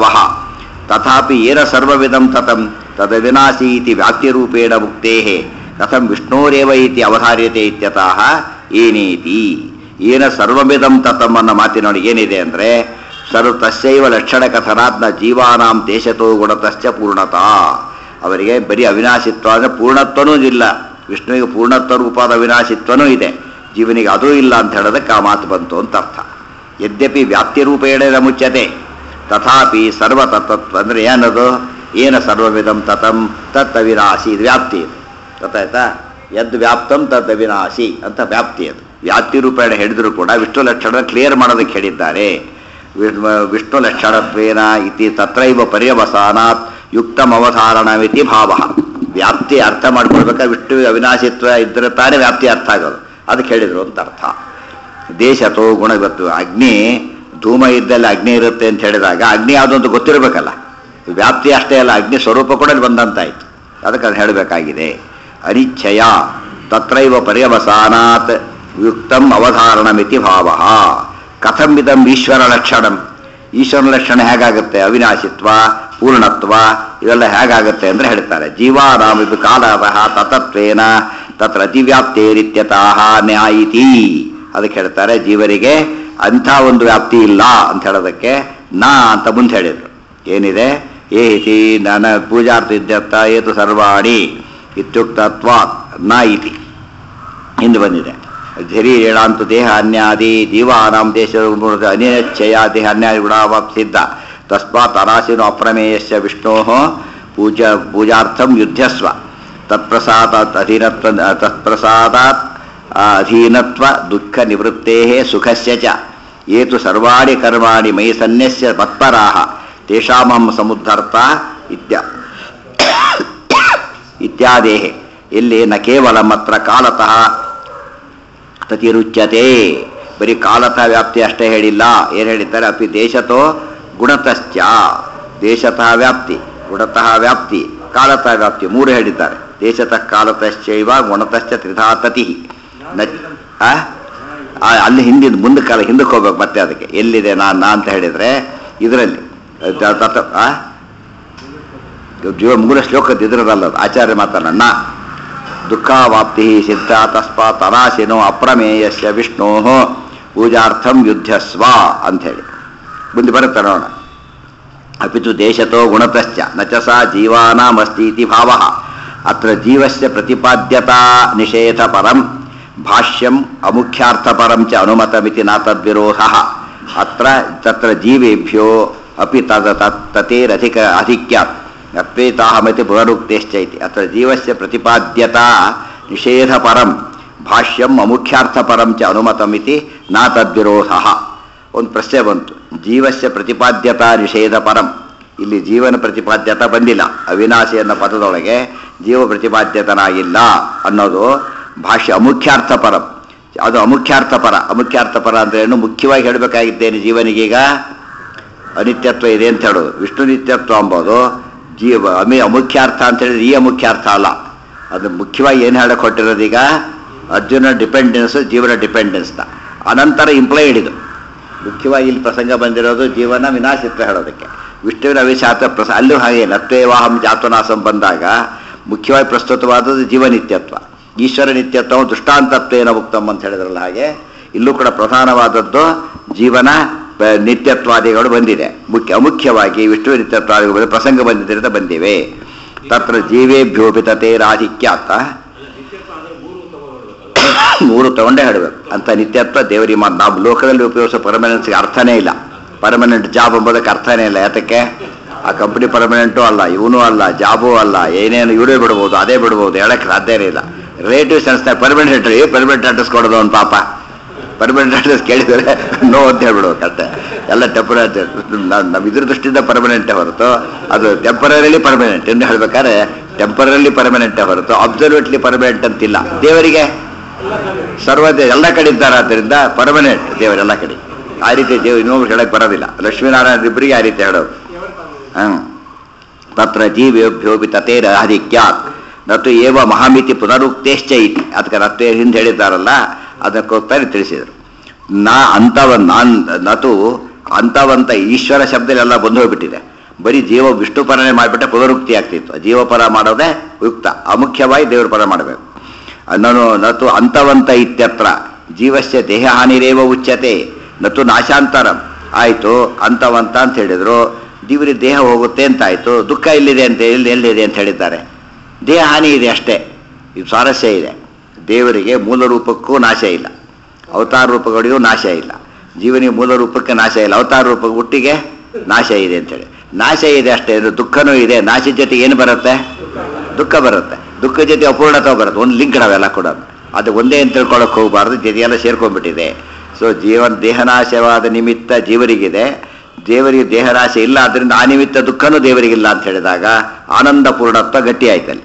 ತಥಾಪಿ ಏನ ಸರ್ವವಿಧಂ ತತಂ ತದವಿನಾಶಿ ಇತಿ ವ್ಯಾಪ್ತಿರೂಪೇಣ ಮುಕ್ತೇಃ ಕಥಂ ವಿಷ್ಣೋರೇವ ಇತಿ ಅವಧಾರ್ಯತೆ ಇತ್ಯತಃ ಏನೇತಿ. ಏನ ಸರ್ವವಿಧಂ ತತಂ ಅನ್ನೋ ಮಾತಿನೊಳಗೆ ಏನಿದೆ ಅಂದರೆ ಸರ್ವ ತಸ್ಯೈವ ಲಕ್ಷಣ ಕಥನಾತ್ನ ಜೀವಾನಾಂ ದೇಶತೋ ಗುಣತಶ್ಚ ಪೂರ್ಣತಾ. ಅವರಿಗೆ ಬರೀ ಅವಿನಾಶಿತ್ವ ಅಂದರೆ ಪೂರ್ಣತ್ವನೂ ಇಲ್ಲ. ವಿಷ್ಣುವಿಗೆ ಪೂರ್ಣತ್ವ ರೂಪದ ಅವಿನಾಶಿತ್ವನೂ ಇದೆ, ಜೀವನಿಗೆ ಅದೂ ಇಲ್ಲ ಅಂತ ಹೇಳೋದಕ್ಕೆ ಆ ಮಾತು ಬಂತು ಅಂತ ಅರ್ಥ. ಯದ್ಯಪಿ ವ್ಯಾಪ್ತಿರೂಪೇಣ ಮುಚ್ಯತೆ ತಥಾಪಿ ಸರ್ವ ತತ್ವ ಅಂದರೆ ಏನದು? ಏನ ಸರ್ವವಿಧಂ ತತಂ ತತ್ ಅವಿನಾಶಿ. ಇದು ವ್ಯಾಪ್ತಿ. ಇದು ಗೊತ್ತಾಯ್ತಾ? ಯದ್ ವ್ಯಾಪ್ತಂ ತದ್ ಅವಿನಾಶಿ ಅಂತ ವ್ಯಾಪ್ತಿ. ಅದು ವ್ಯಾಪ್ತಿ ರೂಪೇಣ ಹೇಳಿದ್ರು ಕೂಡ ವಿಷ್ಣು ಲಕ್ಷಣ ಕ್ಲಿಯರ್ ಮಾಡೋದಕ್ಕೆ ಹೇಳಿದ್ದಾರೆ. ವಿಷ್ಣು ಲಕ್ಷಣತ್ವೇನ ಇತಿ ತತ್ರೈವ ಪರ್ಯವಸಾನಾತ್ ಯುಕ್ತಂ ಅವಧಾರಣವಿತಿ ಭಾವ. ವ್ಯಾಪ್ತಿ ಅರ್ಥ ಮಾಡ್ಕೊಳ್ಬೇಕಾದ್ರೆ ವಿಷ್ಣು ಅವಿನಾಶಿತ್ವ ಇದ್ದರೆ ತಾನೇ ವ್ಯಾಪ್ತಿ ಅರ್ಥ ಆಗೋದು. ಅದಕ್ಕೆ ಹೇಳಿದ್ರು ಅಂತ ಅರ್ಥ. ದೇಶತೋ ಗುಣವತ್ತು. ಅಗ್ನಿ ಧೂಮ ಇದ್ದಲ್ಲಿ ಅಗ್ನಿ ಇರುತ್ತೆ ಅಂತ ಹೇಳಿದಾಗ ಅಗ್ನಿ ಯಾವುದೊಂದು ಗೊತ್ತಿರಬೇಕಲ್ಲ. ವ್ಯಾಪ್ತಿ ಅಷ್ಟೇ ಅಲ್ಲ, ಅಗ್ನಿ ಸ್ವರೂಪ ಕೂಡ ಬಂದಂತಾಯಿತು. ಅದಕ್ಕೆ ಅದು ಹೇಳಬೇಕಾಗಿದೆ. ಅನಿಚ್ಛಯ ತತ್ರೈವ ಪರ್ಯವಸಾನಾತ್ ಯುಕ್ತಂ ಅವಧಾರಣಮಿತಿ ಭಾವ. ಕಥಂ ಇದಂ ಈಶ್ವರ ಲಕ್ಷಣಂ. ಈಶ್ವರನ ಲಕ್ಷಣ ಹೇಗಾಗುತ್ತೆ? ಅವಿನಾಶಿತ್ವ, ಪೂರ್ಣತ್ವ ಇವೆಲ್ಲ ಹೇಗಾಗುತ್ತೆ ಅಂದರೆ ಹೇಳ್ತಾರೆ. ಜೀವಾನಾಂ ಇದು ಕಾಲತಃ ತತತ್ವೇನ ತತ್ರ ಅತಿವ್ಯಾಪ್ತೇರಿತ್ಯತಃ ನ್ಯಾಯಿತಿ. ಅದಕ್ಕೆ ಹೇಳ್ತಾರೆ ಜೀವರಿಗೆ ಅಂಥ ಒಂದು ವ್ಯಾಪ್ತಿ ಇಲ್ಲ ಅಂತ ಹೇಳೋದಕ್ಕೆ ನಾ ಅಂತ ಮುಂದೆ ಹೇಳಿದರು. ಏನಿದೆ? ಏತಿ ನನ ಪೂಜಾರ್ಥ ಇದ್ಯರ್ಥ ಏತು ಸರ್ವಾಣಿ ಇತ್ಯುಕ್ತತ್ವಾತ್ ನ ಇತಿ ಹಿಂದೆ ಬಂದಿದೆ. ಧರೀರೇಣಾಂತು ದೇಹ ಅನ್ಯಾದಿ ಜೀವಾನಾಂ ದೇಶ ಅನಿಶ್ಚಯ ದೇಹ ಅನ್ಯಾದಿ ಗುಣಾವಾಪ್ಸಿದ್ದ ತಸ್ಮಾತ್ ಅರಾಸಿನೋ ಅಪ್ರಮೇಯಸ್ಯ ವಿಷ್ಣೋ ಪೂಜ ಪೂಜಾರ್ಥಂ ಯುದ್ಧಸ್ವ ತತ್ಪ್ರಸಾದಾತ್ ಅಧೀನತ್ವ ತತ್ಪ್ರಸಾದಾತ್ ಅಧೀನತ್ವ ದುಃಖ ನಿವೃತ್ತೇ ಸುಖಸ್ಯ ಚ ಏತು ಸರ್ವಾಣಿ ಕರ್ಮಾಣಿ ಮಯಿ ಸನ್ಯಸ್ಯ ಮತ್ಪರಾಹ ತೇಷಾಮಹಂ ಸಮುದ್ಧರ್ತ ಇತ್ಯ ಇತ್ಯಾದೇಹ. ಇಲ್ಲಿ ನ ಕೇವಲ ಮಾತ್ರ ಕಾಲತಃ ತತಿರುಚ್ಯತೆ, ಬರೀ ಕಾಲತಃ ವ್ಯಾಪ್ತಿ ಅಷ್ಟೇ ಹೇಳಿಲ್ಲ. ಏನು ಹೇಳಿದ್ದಾರೆ? ಅಪಿ ದೇಶತೋ ಗುಣತಶ್ಚ, ದೇಶತಃ ವ್ಯಾಪ್ತಿ, ಗುಣತಃ ವ್ಯಾಪ್ತಿ, ಕಾಲತಃ ವ್ಯಾಪ್ತಿ ಮೂರು ಹೇಳಿದ್ದಾರೆ. ದೇಶತಃ ಕಾಲತಶ್ಚೈವ ಗುಣತಶ್ಚ ತ್ರಿಧಾ ತತಿ ನ ಅಲ್ಲಿ ಹಿಂದಿನ ಮುಂದಕ್ಕೆ ಕಾಲ ಹಿಂದಕ್ಕೆ ಹೋಗ್ಬೇಕು. ಮತ್ತೆ ಅದಕ್ಕೆ ಎಲ್ಲಿದೆ ನಾನು ನಾ ಅಂತ ಹೇಳಿದರೆ ಇದರಲ್ಲಿ ಜೀವ ಮೂಲ ಶ್ಲೋಕದ ಇದ್ರದಲ್ಲದು ಆಚಾರ್ಯ ಮಾತನ್ನ ನ ದುಃಖಾವಾಪ್ತಿ ಸಿದ್ಧ ತಸ್ಮಾತ್ ಅನಾಶಿನೋ ಅಪ್ರಮೇಯಸ್ಯ ವಿಷ್ಣೋ ಪೂಜಾರ್ಥಂ ಯುದ್ಧಸ್ವ ಅಂಥೇಳಿ ಮುಂದೆ ಬರುತ್ತೆ ನೋಡೋಣ. ಅಪಿತು ದೇಶತೋ ಗುಣತಶ್ಚ ನ ಚ ಸಾ ಜೀವಾನಾಮಸ್ತಿ ಇತಿ ಭಾವಃ. ಅತ್ರ ಜೀವಸ್ಯ ಪ್ರತಿಪಾದ್ಯತಾ ನಿಷೇಧ ಪರಂ ಭಾಷ್ಯಂ ಅಮುಖ್ಯಾರ್ಥಪರಂ ಚ ಅನುಮತಮಿತಿ ನ ತದ್ವಿರೋಧಃ. ಅತ್ರ ತತ್ರ ಜೀವೇಭ್ಯೋ ಅಪಿ ತದ ತತೇರಧಿಕ ಅಧಿಕ್ಯಾತ್ ಅಪ್ರೇತಾಹಮತಿ ಪುನರುಕ್ತೇಶ್ಚೈತಿ. ಅತ್ರ ಜೀವಸ್ಯ ಪ್ರತಿಪಾದ್ಯತಾ ನಿಷೇಧ ಪರಂ ಭಾಷ್ಯಂ ಅಮುಖ್ಯಾರ್ಥಪರಂ ಚ ಅನುಮತಮಿತಿ ನ ತದ್ವಿರೋಧಃ. ಒಂದು ಪ್ರಶ್ನೆ ಬಂತು, ಜೀವಸ್ಯ ಪ್ರತಿಪಾದ್ಯತಾ ನಿಷೇಧ ಪರಂ, ಇಲ್ಲಿ ಜೀವನ ಪ್ರತಿಪಾದ್ಯತ ಬಂದಿಲ್ಲ. ಅವಿನಾಶಿ ಅನ್ನೋ ಪದದೊಳಗೆ ಜೀವ ಪ್ರತಿಪಾದ್ಯತನಾಗಿಲ್ಲ ಅನ್ನೋದು ಭಾಷ್ಯ ಅಮುಖ್ಯಾರ್ಥಪರಂ. ಅದು ಅಮುಖ್ಯಾರ್ಥಪರ. ಅಮುಖ್ಯಾರ್ಥಪರ ಅಂದ್ರೆ ಏನು? ಮುಖ್ಯವಾಗಿ ಹೇಳಬೇಕಾಗಿದ್ದೇನೆ ಜೀವನಿಗೀಗ ಅನಿತ್ಯತ್ವ ಇದೆ ಅಂತ ಹೇಳೋದು. ವಿಷ್ಣು ನಿತ್ಯತ್ವ ಅಂಬೋದು ಜೀವ ಅಮಿ ಅಮುಖ್ಯಾರ್ಥ ಅಂತ ಹೇಳಿದ್ರೆ ಈ ಅಮುಖ್ಯಾರ್ಥ ಅಲ್ಲ. ಅದು ಮುಖ್ಯವಾಗಿ ಏನು ಹೇಳಕ್ಕೆ ಹೊಟ್ಟಿರೋದೀಗ ಅರ್ಜುನ ಡಿಪೆಂಡೆನ್ಸ್, ಜೀವನ ಡಿಪೆಂಡೆನ್ಸ್ನ ಅನಂತರ ಇಂಪ್ಲೈಡ್. ಇದು ಮುಖ್ಯವಾಗಿ ಇಲ್ಲಿ ಪ್ರಸಂಗ ಬಂದಿರೋದು ಜೀವನ ವಿನಾಶಿತ್ವ ಹೇಳೋದಕ್ಕೆ. ವಿಷ್ಣುವಿನ ಅವಿಶಾತ ಪ್ರಸ ಅಲ್ಲೂ ಹಾಗೆ ನತ್ವೇವಾಹಂ ಜಾತನಾಸಂ ಬಂದಾಗ ಮುಖ್ಯವಾಗಿ ಪ್ರಸ್ತುತವಾದದ್ದು ಜೀವನಿತ್ಯತ್ವ. ಈಶ್ವರ ನಿತ್ಯತ್ವ ದೃಷ್ಟಾಂತತ್ವೇನ ಮುಕ್ತಂ ಅಂತ ಹೇಳಿದ್ರಲ್ಲ, ಹಾಗೆ ಇಲ್ಲೂ ಕೂಡ ಪ್ರಧಾನವಾದದ್ದು ಜೀವನ ನಿತ್ಯತ್ವಾದಿಗಳು ಬಂದಿದೆ. ಮುಖ್ಯ ಅಮುಖ್ಯವಾಗಿ ವಿಷ್ಣು ನಿತ್ಯತ್ವಾದಿಗಳು ಪ್ರಸಂಗ ಬಂದಿದ್ದರಿಂದ ಬಂದಿವೆ. ತತ್ರ ಜೀವೇಭ್ಯೋಪಿತತೆ ರಾಧಿಕ್ಯಾತ ಮೂರು ತಗೊಂಡೇ ಹೇಳಬೇಕು ಅಂತ ನಿತ್ಯತ್ವ ದೇವರಿಗೆ ಮಾತು. ನಾವು ಲೋಕದಲ್ಲಿ ಉಪಯೋಗಿಸೋ ಪರ್ಮನೆನ್ಸ್ಗೆ ಅರ್ಥನೇ ಇಲ್ಲ. ಪರ್ಮನೆಂಟ್ ಜಾಬ್ ಎಂಬುದಕ್ಕೆ ಅರ್ಥನೇ ಇಲ್ಲ. ಯಾತಕ್ಕೆ? ಆ ಕಂಪ್ನಿ ಪರ್ಮನೆಂಟು ಅಲ್ಲ, ಇವನು ಅಲ್ಲ, ಜಾಬೂ ಅಲ್ಲ, ಏನೇನು ಇವರೇ ಬಿಡ್ಬೋದು, ಅದೇ ಬಿಡ್ಬೋದು, ಹೇಳಕ್ಕೆ ಸಾಧ್ಯನೇ ಇಲ್ಲ. ರಿಲೇಟಿವ್ ಸೆನ್ಸ್ನಾಗ ಪರ್ಮನೆಂಟ್ ಏ ಪರ್ಮನೆಂಟ್ ಅಡ್ರೆಸ್ ಕೊಡೋದು ಒಂದು ಪಾಪ. ಪರ್ಮನೆಂಟ್ ಅಡ್ರೆಸ್ ಕೇಳಿದರೆ ನೋ ಅಂತ ಹೇಳ್ಬಿಡ್ಬೇಕು ಅಷ್ಟೇ. ಎಲ್ಲ ಟೆಂಪರರಿ, ನಮ್ಮ ಇದ್ರ ದೃಷ್ಟಿಯಿಂದ ಪರ್ಮನೆಂಟೇ ಹೊರತು ಅದು ಟೆಂಪರರಿಲಿ ಪರ್ಮನೆಂಟ್ ಎಂದು ಹೇಳ್ಬೇಕಾದ್ರೆ ಟೆಂಪರರಿ ಪರ್ಮನೆಂಟೇ ಹೊರತು ಅಬ್ಸಲ್ಯೂಟ್ಲಿ ಪರ್ಮನೆಂಟ್ ಅಂತಿಲ್ಲ. ದೇವರಿಗೆ ಸರ್ವ ಎಲ್ಲ ಕಡೆ ಇದ್ದಾರೆ, ಆದ್ದರಿಂದ ಪರ್ಮನೆಂಟ್ ದೇವರೆಲ್ಲ ಕಡೆ. ಆ ರೀತಿ ದೇವರು ಇನ್ನೊಬ್ರು ಹೇಳಕ್ಕೆ ಬರೋದಿಲ್ಲ. ಲಕ್ಷ್ಮೀನಾರಾಯಣ ಇಬ್ಬರಿಗೆ ಆ ರೀತಿ ಹೇಳೋದು. ಹ್ಮ್ ತತ್ರ ಜೀವೇಭ್ಯೋಪಿ ತತೇರ ಆಧಿಕ್ಯಾತ್ ನತು ಏವ ಮಹಾಮಿತಿ ಪುನರುಕ್ತೇಶ್ಚ ಇತಿ. ಅದಕ್ಕೆ ರತ್ವೇ ಹಿಂದೆ ಹೇಳಿದ್ದಾರಲ್ಲ, ಅದಕ್ಕೋಸ್ಕರ ತಿಳಿಸಿದರು. ನಾ ಅಂತವ ನಾನ್ ನತು ಅಂತವಂತ ಈಶ್ವರ ಶಬ್ದಲೆಲ್ಲ ಬಂದು ಹೋಗ್ಬಿಟ್ಟಿದೆ. ಬರೀ ಜೀವ ವಿಷ್ಣು ಪರನೇ ಮಾಡಿಬಿಟ್ಟೆ ಪುನರುಕ್ತಿ ಆಗ್ತಿತ್ತು. ಜೀವಪರ ಮಾಡೋದೇ ಯುಕ್ತ. ಅಮುಖ್ಯವಾಗಿ ದೇವ್ರ ಪರ ಮಾಡಬೇಕು. ನಾನು ನತು ಅಂತವಂತ ಇತ್ಯತ್ರ ಜೀವಸ್ಯ ದೇಹ ಹಾನಿರೇವ ಉಚ್ಯತೆ ನತು ನಾಶಾಂತರಂ. ಆಯಿತು, ಅಂತವಂತ ಅಂತ ಹೇಳಿದ್ರು, ಜೀವರಿಗೆ ದೇಹ ಹೋಗುತ್ತೆ ಅಂತ ಆಯಿತು. ದುಃಖ ಇಲ್ಲಿದೆ ಅಂತ ಎಲ್ಲಿ ಎಲ್ಲಿದೆ ಅಂತ ಹೇಳಿದ್ದಾರೆ. ದೇಹ ಹಾನಿ ಇದೆ ಅಷ್ಟೇ. ಇದು ಸ್ವಾರಸ್ಯ ಇದೆ. ದೇವರಿಗೆ ಮೂಲ ರೂಪಕ್ಕೂ ನಾಶ ಇಲ್ಲ, ಅವತಾರ ರೂಪಗಳಿಗೂ ನಾಶ ಇಲ್ಲ. ಜೀವನಿಗೆ ಮೂಲ ರೂಪಕ್ಕೆ ನಾಶ ಇಲ್ಲ, ಅವತಾರ ರೂಪ ಹುಟ್ಟಿಗೆ ನಾಶ ಇದೆ ಅಂತೇಳಿ. ನಾಶ ಇದೆ ಅಷ್ಟೇ. ದುಃಖನೂ ಇದೆ. ನಾಶದ ಜೊತೆ ಏನು ಬರುತ್ತೆ? ದುಃಖ ಬರುತ್ತೆ. ದುಃಖ ಜೊತೆ ಅಪೂರ್ಣತ್ವ ಬರುತ್ತೆ. ಒಂದು ಲಿಂಕ್ ಅವೆಲ್ಲ ಕೂಡ. ಅದು ಒಂದೇ ಅಂತ ತಿಳ್ಕೊಳಕ್ಕೆ ಹೋಗಬಾರ್ದು, ಜೊತೆಯೆಲ್ಲ ಸೇರ್ಕೊಂಡ್ಬಿಟ್ಟಿದೆ. ಸೊ ಜೀವನ ದೇಹನಾಶವಾದ ನಿಮಿತ್ತ ಜೀವರಿಗಿದೆ, ದೇವರಿಗೆ ದೇಹನಾಶ ಇಲ್ಲ. ಅದರಿಂದ ಆ ನಿಮಿತ್ತ ದುಃಖನೂ ದೇವರಿಗಿಲ್ಲ ಅಂತ ಹೇಳಿದಾಗ ಆನಂದ ಪೂರ್ಣತ್ವ ಗಟ್ಟಿ ಆಯ್ತಲ್ಲಿ.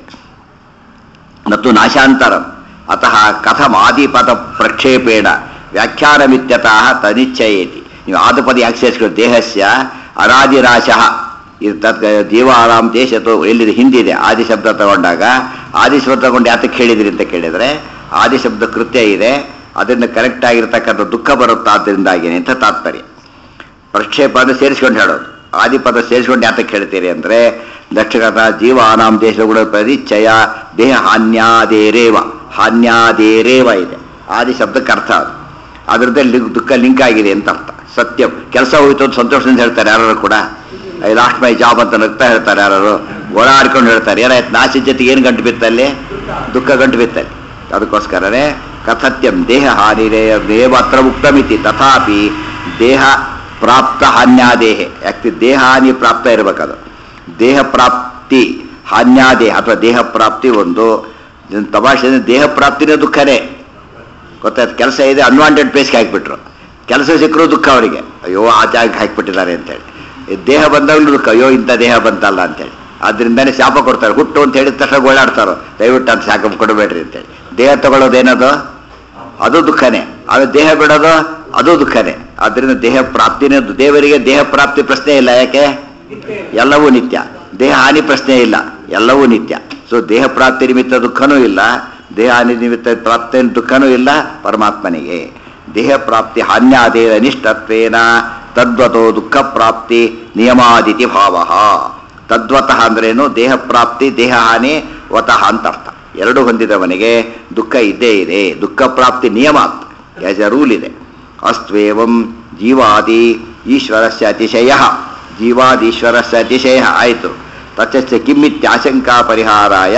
ಮತ್ತು ನಾಶಾಂತರಂ ಅತಃ ಕಥಂ ಆದಿಪದ ಪ್ರಕ್ಷೇಪೇಣ ವ್ಯಾಖ್ಯಾನಮಿತ್ಯತಃ ತನಿಚ್ಛಯೇತಿ. ನೀವು ಆದಿಪದ ಯಾಕೆ ಸೇರಿಸ್ಕೊಳ್ಳಿ? ದೇಹಸ್ಯ ಅನಾದಿರಾಶಃ ಇದು ತತ್ ಜೀವಾರಾಮ್ ದೇಶತೋ ಎಲ್ಲಿದೆ ಹಿಂದಿದೆ. ಆದಿ ಶಬ್ದ ತಗೊಂಡಾಗ ಆದಿ ಶಬ್ದ ತಗೊಂಡು ಯಾತಕ್ಕೆ ಹೇಳಿದ್ರಿ ಅಂತ ಕೇಳಿದರೆ, ಆದಿ ಶಬ್ದ ಕೃತ್ಯ ಇದೆ, ಅದರಿಂದ ಕರೆಕ್ಟ್ ಆಗಿರ್ತಕ್ಕಂಥ ದುಃಖ ಬರುತ್ತಾದ್ದರಿಂದಾಗೇನೆ ಅಂತ ತಾತ್ಪರ್ಯ. ಪ್ರಕ್ಷೇಪ ಅಂದರೆ ಸೇರಿಸ್ಕೊಂಡು ಹೇಳೋದು. ಆದಿಪದ ಸೇರಿಸ್ಕೊಂಡು ಯಾತಕ್ಕೆ ಹೇಳ್ತೀರಿ ಅಂದರೆ, ದಕ್ಷಿಣತ ಜೀವಾನಾಂ ದೇಶಗುಣ ಪರಿಚಯ ದೇಹ ಹಾನ್ಯಾದೇರೇವ ಹಾನ್ಯಾದೇರೇವ ಇದೆ. ಆದಿ ಶಬ್ದಕ್ಕೆ ಅರ್ಥ ಅದು. ಅದರದ್ದೇ ದುಃಖ ಲಿಂಕ್ ಆಗಿದೆ ಅಂತ ಅರ್ಥ. ಸತ್ಯ ಕೆಲಸ ಹೋಯ್ತು ಅಂತ ಸಂತೋಷದಿಂದ ಹೇಳ್ತಾರೆ ಯಾರು ಕೂಡ. ಐ ಲಾಸ್ಟ್ ಮೈ ಜಾಬ್ ಅಂತ ನಗ್ತಾ ಹೇಳ್ತಾರೆ ಯಾರು, ಓಡಾಡ್ಕೊಂಡು ಹೇಳ್ತಾರೆ. ಏನಾಯ್ತು? ನಾಶದ ಜೊತೆಗೆ ಏನು ಗಂಟು ಬಿತ್ತಲ್ಲಿ? ದುಃಖ ಗಂಟು ಬಿತ್ತಲ್ಲಿ. ಅದಕ್ಕೋಸ್ಕರನೇ ಕಥತ್ಯಂ ದೇಹ ಹಾನಿರೇವ ಅತ್ರ ಉಕ್ತಮಿತಿ ತಥಾಪಿ ದೇಹ ಪ್ರಾಪ್ತ ಹಾನ್ಯಾದೇಹ ಯಾಕೆ ದೇಹ ಹಾನಿ ಪ್ರಾಪ್ತ ಇರಬೇಕದು ದೇಹ ಪ್ರಾಪ್ತಿ ಹಾನ್ಯಾದೇಹ ಅಥವಾ ದೇಹ ಪ್ರಾಪ್ತಿ ಒಂದು ತಮಾಷೆ ದೇಹ ಪ್ರಾಪ್ತಿನೇ ದುಃಖನೇ ಗೊತ್ತಾಯ್ತು. ಕೆಲಸ ಇದೆ ಅನ್ವಾಂಟೆಡ್ ಪ್ಲೇಸ್ಗೆ ಹಾಕಿಬಿಟ್ರು, ಕೆಲಸ ಸಿಕ್ಕರೂ ದುಃಖ ಅವರಿಗೆ, ಅಯ್ಯೋ ಆ ಜಾಗಕ್ಕೆ ಹಾಕಿಬಿಟ್ಟಿದ್ದಾರೆ ಅಂತೇಳಿ. ದೇಹ ಬಂದಾಗಲೂ ದುಃಖ, ಅಯ್ಯೋ ಇಂಥ ದೇಹ ಬಂತಲ್ಲ ಅಂತೇಳಿ. ಆದ್ದರಿಂದನೇ ಶಾಪ ಕೊಡ್ತಾರೆ, ಹುಟ್ಟು ಅಂತ ಹೇಳಿದ ತಕ್ಷಣ ಓಡಾಡ್ತಾರೋ ದಯವಿಟ್ಟು ಅಂತ ಶಾಪ ಕೊಡಬೇಡ್ರಿ ಅಂತೇಳಿ. ದೇಹ ತಗೊಳ್ಳೋದೇನದು ಅದು ದುಃಖನೇ, ಅದು ದೇಹ ಬಿಡೋದು ಅದು ದುಃಖನೇ. ಆದ್ದರಿಂದ ದೇಹ ಪ್ರಾಪ್ತಿನೇ, ದೇವರಿಗೆ ದೇಹ ಪ್ರಾಪ್ತಿ ಪ್ರಶ್ನೆ ಇಲ್ಲ, ಯಾಕೆ ಎಲ್ಲವೂ ನಿತ್ಯ. ದೇಹ ಹಾನಿ ಪ್ರಶ್ನೆ ಇಲ್ಲ, ಎಲ್ಲವೂ ನಿತ್ಯ. ಸೊ ದೇಹ ಪ್ರಾಪ್ತಿ ನಿಮಿತ್ತ ದುಃಖನೂ ಇಲ್ಲ, ದೇಹ ಹಾನಿ ನಿಮಿತ್ತ ಪ್ರಾಪ್ತಿ ದುಃಖನೂ ಇಲ್ಲ ಪರಮಾತ್ಮನಿಗೆ. ದೇಹ ಪ್ರಾಪ್ತಿ ಹಾನ್ಯಾದೇವ ಅನಿಷ್ಟತ್ವೇನ ತದ್ವತೋ ದುಃಖ ಪ್ರಾಪ್ತಿ ನಿಯಮಾದಿತಿ ಭಾವ. ತದ್ವತಃ ಅಂದ್ರೇನು, ದೇಹ ಪ್ರಾಪ್ತಿ ದೇಹ ಹಾನಿ ವತಃ ಅಂತ ಅರ್ಥ. ಎರಡು ಹೊಂದಿದವನಿಗೆ ದುಃಖ ಇದ್ದೇ ಇದೆ, ದುಃಖ ಪ್ರಾಪ್ತಿ ನಿಯಮ ಆಸ್ ಎ ರೂಲ್ ಇದೆ. ಅಸ್ತ್ವೇವಂ ಜೀವಾದಿ ಈಶ್ವರಸ್ಯ ಅತಿಶಯ, ಜೀವಾದೀಶ್ವರಸ್ಯ ಅತಿಶಯ ಆಯಿತು. ತಚ್ಚ ಕಿಮ್ಮಿತ್ಯಾಶಂಕಾ ಪರಿಹಾರಾಯ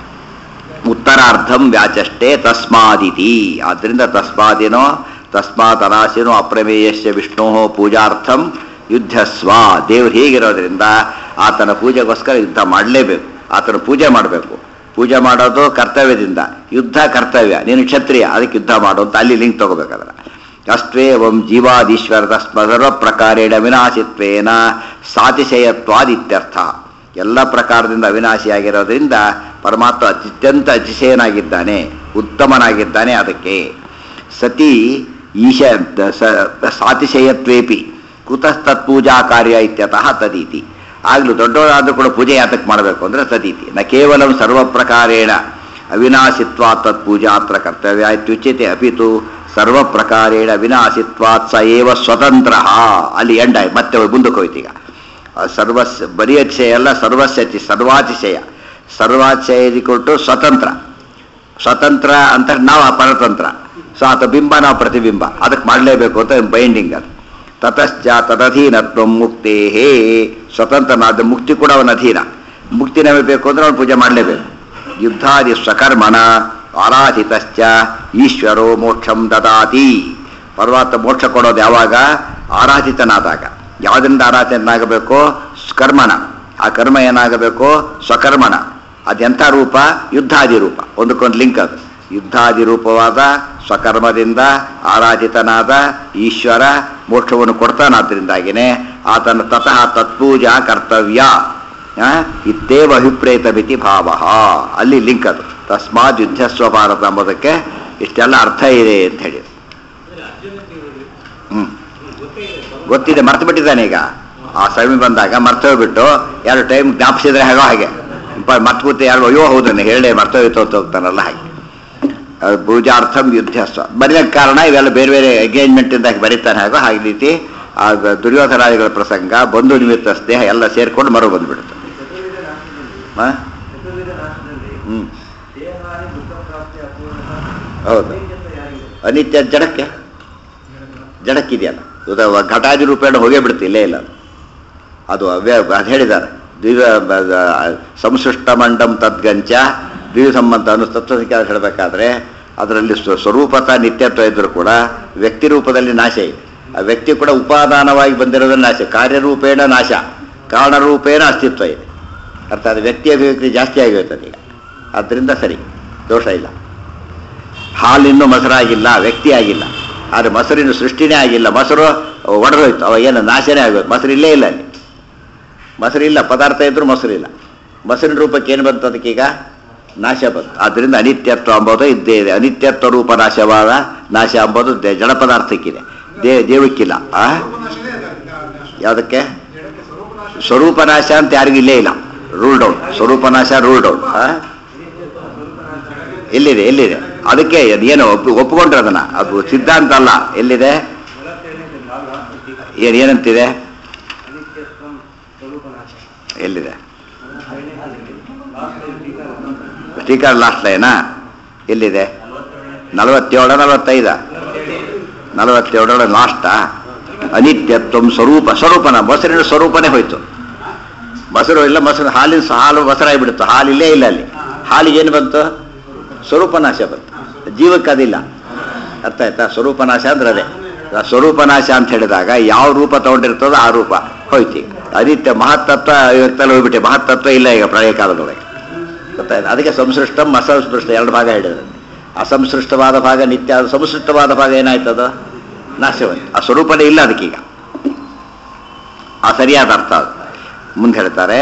ಉತ್ತರಾರ್ಧಂ ವ್ಯಾಚಷ್ಟೇ ತಸ್ಮಾದಿತಿ. ಆದ್ದರಿಂದ ತಸ್ಮಾದಿನೋ ತಸ್ಮಾತ್ ಅನಾಶಿನೋ ಅಪ್ರಮೇಯಸ್ಯ ವಿಷ್ಣೋ ಪೂಜಾರ್ಥಂ ಯುದ್ಧಸ್ವ. ದೇವ್ರು ಹೀಗಿರೋದ್ರಿಂದ ಆತನ ಪೂಜೆಗೋಸ್ಕರ ಯುದ್ಧ ಮಾಡಲೇಬೇಕು, ಆತನ ಪೂಜೆ ಮಾಡಬೇಕು. ಪೂಜೆ ಮಾಡೋದು ಕರ್ತವ್ಯದಿಂದ, ಯುದ್ಧ ಕರ್ತವ್ಯ. ನೀನು ಕ್ಷತ್ರಿಯ, ಅದಕ್ಕೆ ಯುದ್ಧ ಮಾಡು ಅಂತ ಅಲ್ಲಿ ಲಿಂಕ್ ತಗೋಬೇಕಾದ್ರೆ. ಅಷ್ಟ್ವೇವಂ ಜೀವಾದೀಶ್ವರ ಸರ್ವ ಪ್ರಕಾರೇಣ ವಿನಾಶಿತ್ವೇನ ಸಾತಿಶಯತ್ವಾದಿತ್ಯರ್ಥ. ಎಲ್ಲ ಪ್ರಕಾರದಿಂದ ಅವಿನಾಶಿಯಾಗಿರೋದ್ರಿಂದ ಪರಮಾತ್ಮ ಅತ್ಯಂತ ಅತಿಶಯನಾಗಿದ್ದಾನೆ, ಉತ್ತಮನಾಗಿದ್ದಾನೆ. ಅದಕ್ಕೆ ಸತಿ ಈಶ ಸಾತಿಶಯತ್ವೇಪಿ ಕುತಸ್ತತ್ಪೂಜಾ ಕಾರ್ಯ ಇತ್ಯತಃ ತದೀತಿ. ಆಗ್ಲೂ ದೊಡ್ಡವರಾದ್ರೂ ಕೂಡ ಪೂಜೆ ಯಾತಕ್ಕೆ ಮಾಡಬೇಕು ಅಂದರೆ ತದೀತಿ. ನ ಕೇವಲ ಸರ್ವ ಪ್ರಕಾರೇಣ ಅವಿನಾಶಿತ್ವಾತ್ ತತ್ಪೂಜಾತ್ರ ಕರ್ತವ್ಯ ಇತ್ಯುಚ್ಯತೆ ಅಪಿತು ಸರ್ವ ಪ್ರಕಾರೇಣ ವಿನಾಶಿತ್ವಾತ್ ಸ ಏವ ಸ್ವತಂತ್ರ. ಅಲ್ಲಿ ಎಂಡ ಮತ್ತೆ ಮುಂದಕ್ಕೆ ಹೋಯ್ತೀಗ. ಸರ್ವಸ್ಯ ಬರೀ ಅತಿಶಯ ಅಲ್ಲ, ಸರ್ವಸ್ಯ ಅತಿ ಸರ್ವಾತಿಶಯ. ಸರ್ವಾತಿಶಯ ಕೊಟ್ಟು ಸ್ವತಂತ್ರ. ಸ್ವತಂತ್ರ ಅಂತ ನಾವು ಪರತಂತ್ರ. ಸೊ ಆತ ಬಿಂಬ, ನಾವು ಪ್ರತಿಬಿಂಬ, ಅದಕ್ಕೆ ಮಾಡಲೇಬೇಕು ಅಂತ ಬೈಂಡಿಂಗ್ ಅದು. ತತಶ್ಚ ತದಧೀನತ್ವ ಮುಕ್ತೇ. ಸ್ವತಂತ್ರನಾದ ಮುಕ್ತಿ ಕೂಡ ಅವನ ಅಧೀನ. ಮುಕ್ತಿ ನಮಗೆ ಬೇಕು ಅಂದ್ರೆ ಅವನು ಪೂಜೆ ಮಾಡಲೇಬೇಕು. ಯುದ್ಧಾದಿ ಸ್ವಕರ್ಮಣ ಆರಾಧಿತಶ್ಚ ಈಶ್ವರೋ ಮೋಕ್ಷಂ ದದಾತಿ. ಪರ್ವತ ಮೋಕ್ಷ ಕೊಡೋದು ಯಾವಾಗ? ಆರಾಧಿತನಾದಾಗ. ಯಾವುದರಿಂದ ಆರಾಧನೆಯಾಗಬೇಕು? ಕರ್ಮಣ. ಆ ಕರ್ಮ ಏನಾಗಬೇಕು? ಸ್ವಕರ್ಮಣ. ಅದೆಂಥ ರೂಪ? ಯುದ್ಧಾದಿ ರೂಪ. ಒಂದಕ್ಕೊಂದು ಲಿಂಕ್ ಅದು. ಯುದ್ಧಾದಿ ರೂಪವಾದ ಸ್ವಕರ್ಮದಿಂದ ಆರಾಧಿತನಾದ ಈಶ್ವರ ಮೋಕ್ಷವನ್ನು ಕೊಡ್ತಾನಾದ್ರಿಂದಾಗಿನೇ ಆತನ ತತಃ ತತ್ಪೂಜಾ ಕರ್ತವ್ಯ ಇತ್ತೇವ ಅಭಿಪ್ರೇತ ಮಿತಿ ಭಾವ. ಅಲ್ಲಿ ಲಿಂಕ್ ಅದು. ತಸ್ಮಾತ್ ಯುದ್ಧಸ್ವ ಭಾರತ ಎಂಬುದಕ್ಕೆ ಇಷ್ಟೆಲ್ಲ ಅರ್ಥ ಇದೆ ಅಂತ ಹೇಳಿ. ಹ್ಞೂ ಗೊತ್ತಿದೆ, ಮರ್ತು ಬಿಟ್ಟಿದ್ದಾನೆ. ಈಗ ಆ ಸಮಯ ಬಂದಾಗ ಮರ್ತೋಗ್ಬಿಟ್ಟು ಯಾರು ಟೈಮ್ ಜ್ಞಾಪಿಸಿದ್ರೆ ಹೇಗೋ ಹಾಗೆ ಮರ್ತು ಕೂತು ಯಾರು ಅಯ್ಯೋ ಹೌದನ್ನು ಹೇಳೇ ಮರ್ತೋಯ್ತು ಅಂತ ಹೋಗ್ತಾನಲ್ಲ ಹಾಗೆ. ಪೂಜಾರ್ಥಂ ಯುದ್ಧಸ್ವ ಬರೆಯೋಕ್ಕೆ ಕಾರಣ ಇವೆಲ್ಲ ಬೇರೆ ಬೇರೆ ಎಂಗೇಜ್ಮೆಂಟಿಂದ ಬರೀತಾನೆ ಹಾಗೋ ಹಾಗೆ ರೀತಿ ಆ ದುರ್ಯೋಧನಾದಿಗಳ ಪ್ರಸಂಗ, ಬಂಧು ನಿಮಿತ್ತ ಸ್ನೇಹ ಎಲ್ಲ ಸೇರಿಕೊಂಡು ಮರು ಬಂದ್ಬಿಡುತ್ತೆ. ಹಾಂ ಹ್ಞೂ ಹೌದು. ಅನಿತ್ಯ ಜಡಕ್ಕೆ ಜಡಕ್ಕಿದೆಯಲ್ಲ, ಘಟಾದಿ ರೂಪೇಣ ಹೋಗೇ ಬಿಡುತ್ತೆ, ಇಲ್ಲೇ ಇಲ್ಲ ಅದು. ಅವ್ಯ ಅದು ಹೇಳಿದ್ದಾರೆ, ದಿವ್ಯ ಸಂಸೃಷ್ಟ ಮಂಡಂ ತದ್ಗಂಚ ದಿವ್ಯ ಸಂಬಂಧ ಅನು ತತ್ವಸಂಖ್ಯೆ ಹೇಳಬೇಕಾದ್ರೆ ಅದರಲ್ಲಿ ಸ್ವರೂಪತ ನಿತ್ಯತ್ವ ಇದ್ದರೂ ಕೂಡ ವ್ಯಕ್ತಿ ರೂಪದಲ್ಲಿ ನಾಶ ಇದೆ. ಆ ವ್ಯಕ್ತಿ ಕೂಡ ಉಪಾದಾನವಾಗಿ ಬಂದಿರೋದ್ರಲ್ಲಿ ನಾಶ, ಕಾರ್ಯರೂಪೇಣ ನಾಶ, ಕಾರಣರೂಪೇಣ ಅಸ್ತಿತ್ವ ಇದೆ. ಅರ್ಥಾತ್ ವ್ಯಕ್ತಿ ಅಭಿವ್ಯಕ್ತಿ ಜಾಸ್ತಿ ಆಗಿರ್ತದೆ ಈಗ. ಆದ್ದರಿಂದ ಸರಿ, ದೋಷ ಇಲ್ಲ. ಹಾಲಿನ್ನೂ ಮೊಸರಾಗಿಲ್ಲ, ವ್ಯಕ್ತಿ ಆಗಿಲ್ಲ. ಆದರೆ ಮೊಸರಿನ ಸೃಷ್ಟಿನೇ ಆಗಿಲ್ಲ, ಮೊಸರು ಒಡೆದೋಯ್ತು, ಅವ ಏನು ನಾಶನೇ ಆಗೋದು. ಮೊಸರು ಇಲ್ಲೇ ಇಲ್ಲ ಅಲ್ಲಿ, ಮೊಸರಿಲ್ಲ, ಪದಾರ್ಥ ಇದ್ರೂ ಮೊಸರಿಲ್ಲ. ಮೊಸರಿನ ರೂಪಕ್ಕೆ ಏನು ಬಂತು? ಅದಕ್ಕೀಗ ನಾಶ ಬಂತು. ಆದ್ದರಿಂದ ಅನಿತ್ಯತ್ವ ಅಂಬೋದು ಇದ್ದೇ ಇದೆ. ಅನಿತ್ಯತ್ವ ರೂಪ ನಾಶವಾದ ನಾಶ ಅಂಬೋದು ಜಡ ಪದಾರ್ಥಕ್ಕಿದೆ, ದೇ ದೇವಕ್ಕಿಲ್ಲ. ಆ ಯಾವುದಕ್ಕೆ? ಸ್ವರೂಪನಾಶ ಅಂತ ಯಾರಿಗೂ ಇಲ್ಲೇ ಇಲ್ಲ, ರೂಲ್ಡ್ ಔಟ್. ಸ್ವರೂಪನಾಶ ರೂಲ್ಡ್ ಔಟ್. ಎಲ್ಲಿದೆ ಎಲ್ಲಿದೆ? ಅದಕ್ಕೆ ಏನು ಒಪ್ಪು ಒಪ್ಪಿಕೊಂಡ್ರೆ ಅದನ್ನ, ಅದು ಸಿದ್ಧಾಂತ ಅಲ್ಲ. ಎಲ್ಲಿದೆ? ಏನು ಏನಂತಿದೆ? ಎಲ್ಲಿದೆ? ಟೀಕಾ ಲಾಸ್ಟ್ ಲೈನಾ? ಎಲ್ಲಿದೆ? ನಲವತ್ತೇಳ ನಲವತ್ತೈದ ನಲವತ್ತೇಳರ ಲಾಸ್ಟಾ? ಅನಿತ್ಯತ್ವ ಸ್ವರೂಪ. ಸ್ವರೂಪನ ಮೊಸರಿನ ಸ್ವರೂಪನೇ ಹೋಯ್ತು. ಮೊಸರು ಇಲ್ಲ, ಮೊಸರು ಹಾಲಿನ ಹಾಲು ಮೊಸರಾಗಿಬಿಡುತ್ತೆ. ಹಾಲಿಲ್ಲೇ ಇಲ್ಲ ಅಲ್ಲಿ. ಹಾಲಿಗೇನು ಬಂತು? ಸ್ವರೂಪನಾಶ ಬಂತು. ಜೀವಕ್ಕೆ ಅದಿಲ್ಲ. ಅರ್ಥ ಆಯ್ತಾ? ಸ್ವರೂಪನಾಶ ಅಂದ್ರೆ ಅದೇ. ಸ್ವರೂಪನಾಶ ಅಂತ ಹೇಳಿದಾಗ ಯಾವ ರೂಪ ತಗೊಂಡಿರ್ತದೋ ಆ ರೂಪ ಹೋಯ್ತು. ಅನಿತ್ಯ ಮಹತ್ತತ್ವ ಇವತ್ತಲ್ಲಿ ಹೋಗ್ಬಿಟ್ಟೆ, ಮಹತ್ತತ್ವ ಇಲ್ಲ ಈಗ ಪ್ರಳಯ ಕಾಲದೊಳಗೆ. ಗೊತ್ತಾಯ್ತು? ಅದಕ್ಕೆ ಸಂಸೃಷ್ಟಂ ಅಸಂಸೃಷ್ಟ ಎರಡು ಭಾಗ ಹೇಳಿದ್ರು. ಅಸಂಸೃಷ್ಟವಾದ ಭಾಗ ನಿತ್ಯ, ಅದು ಸಂಸೃಷ್ಟವಾದ ಭಾಗ ಏನಾಯ್ತದ ನಾಶವಾಯ್ತು. ಆ ಸ್ವರೂಪನೇ ಇಲ್ಲ ಅದಕ್ಕೀಗ. ಆ ಸರಿಯಾದ ಅರ್ಥ ಅದು. ಮುಂದೆ ಹೇಳ್ತಾರೆ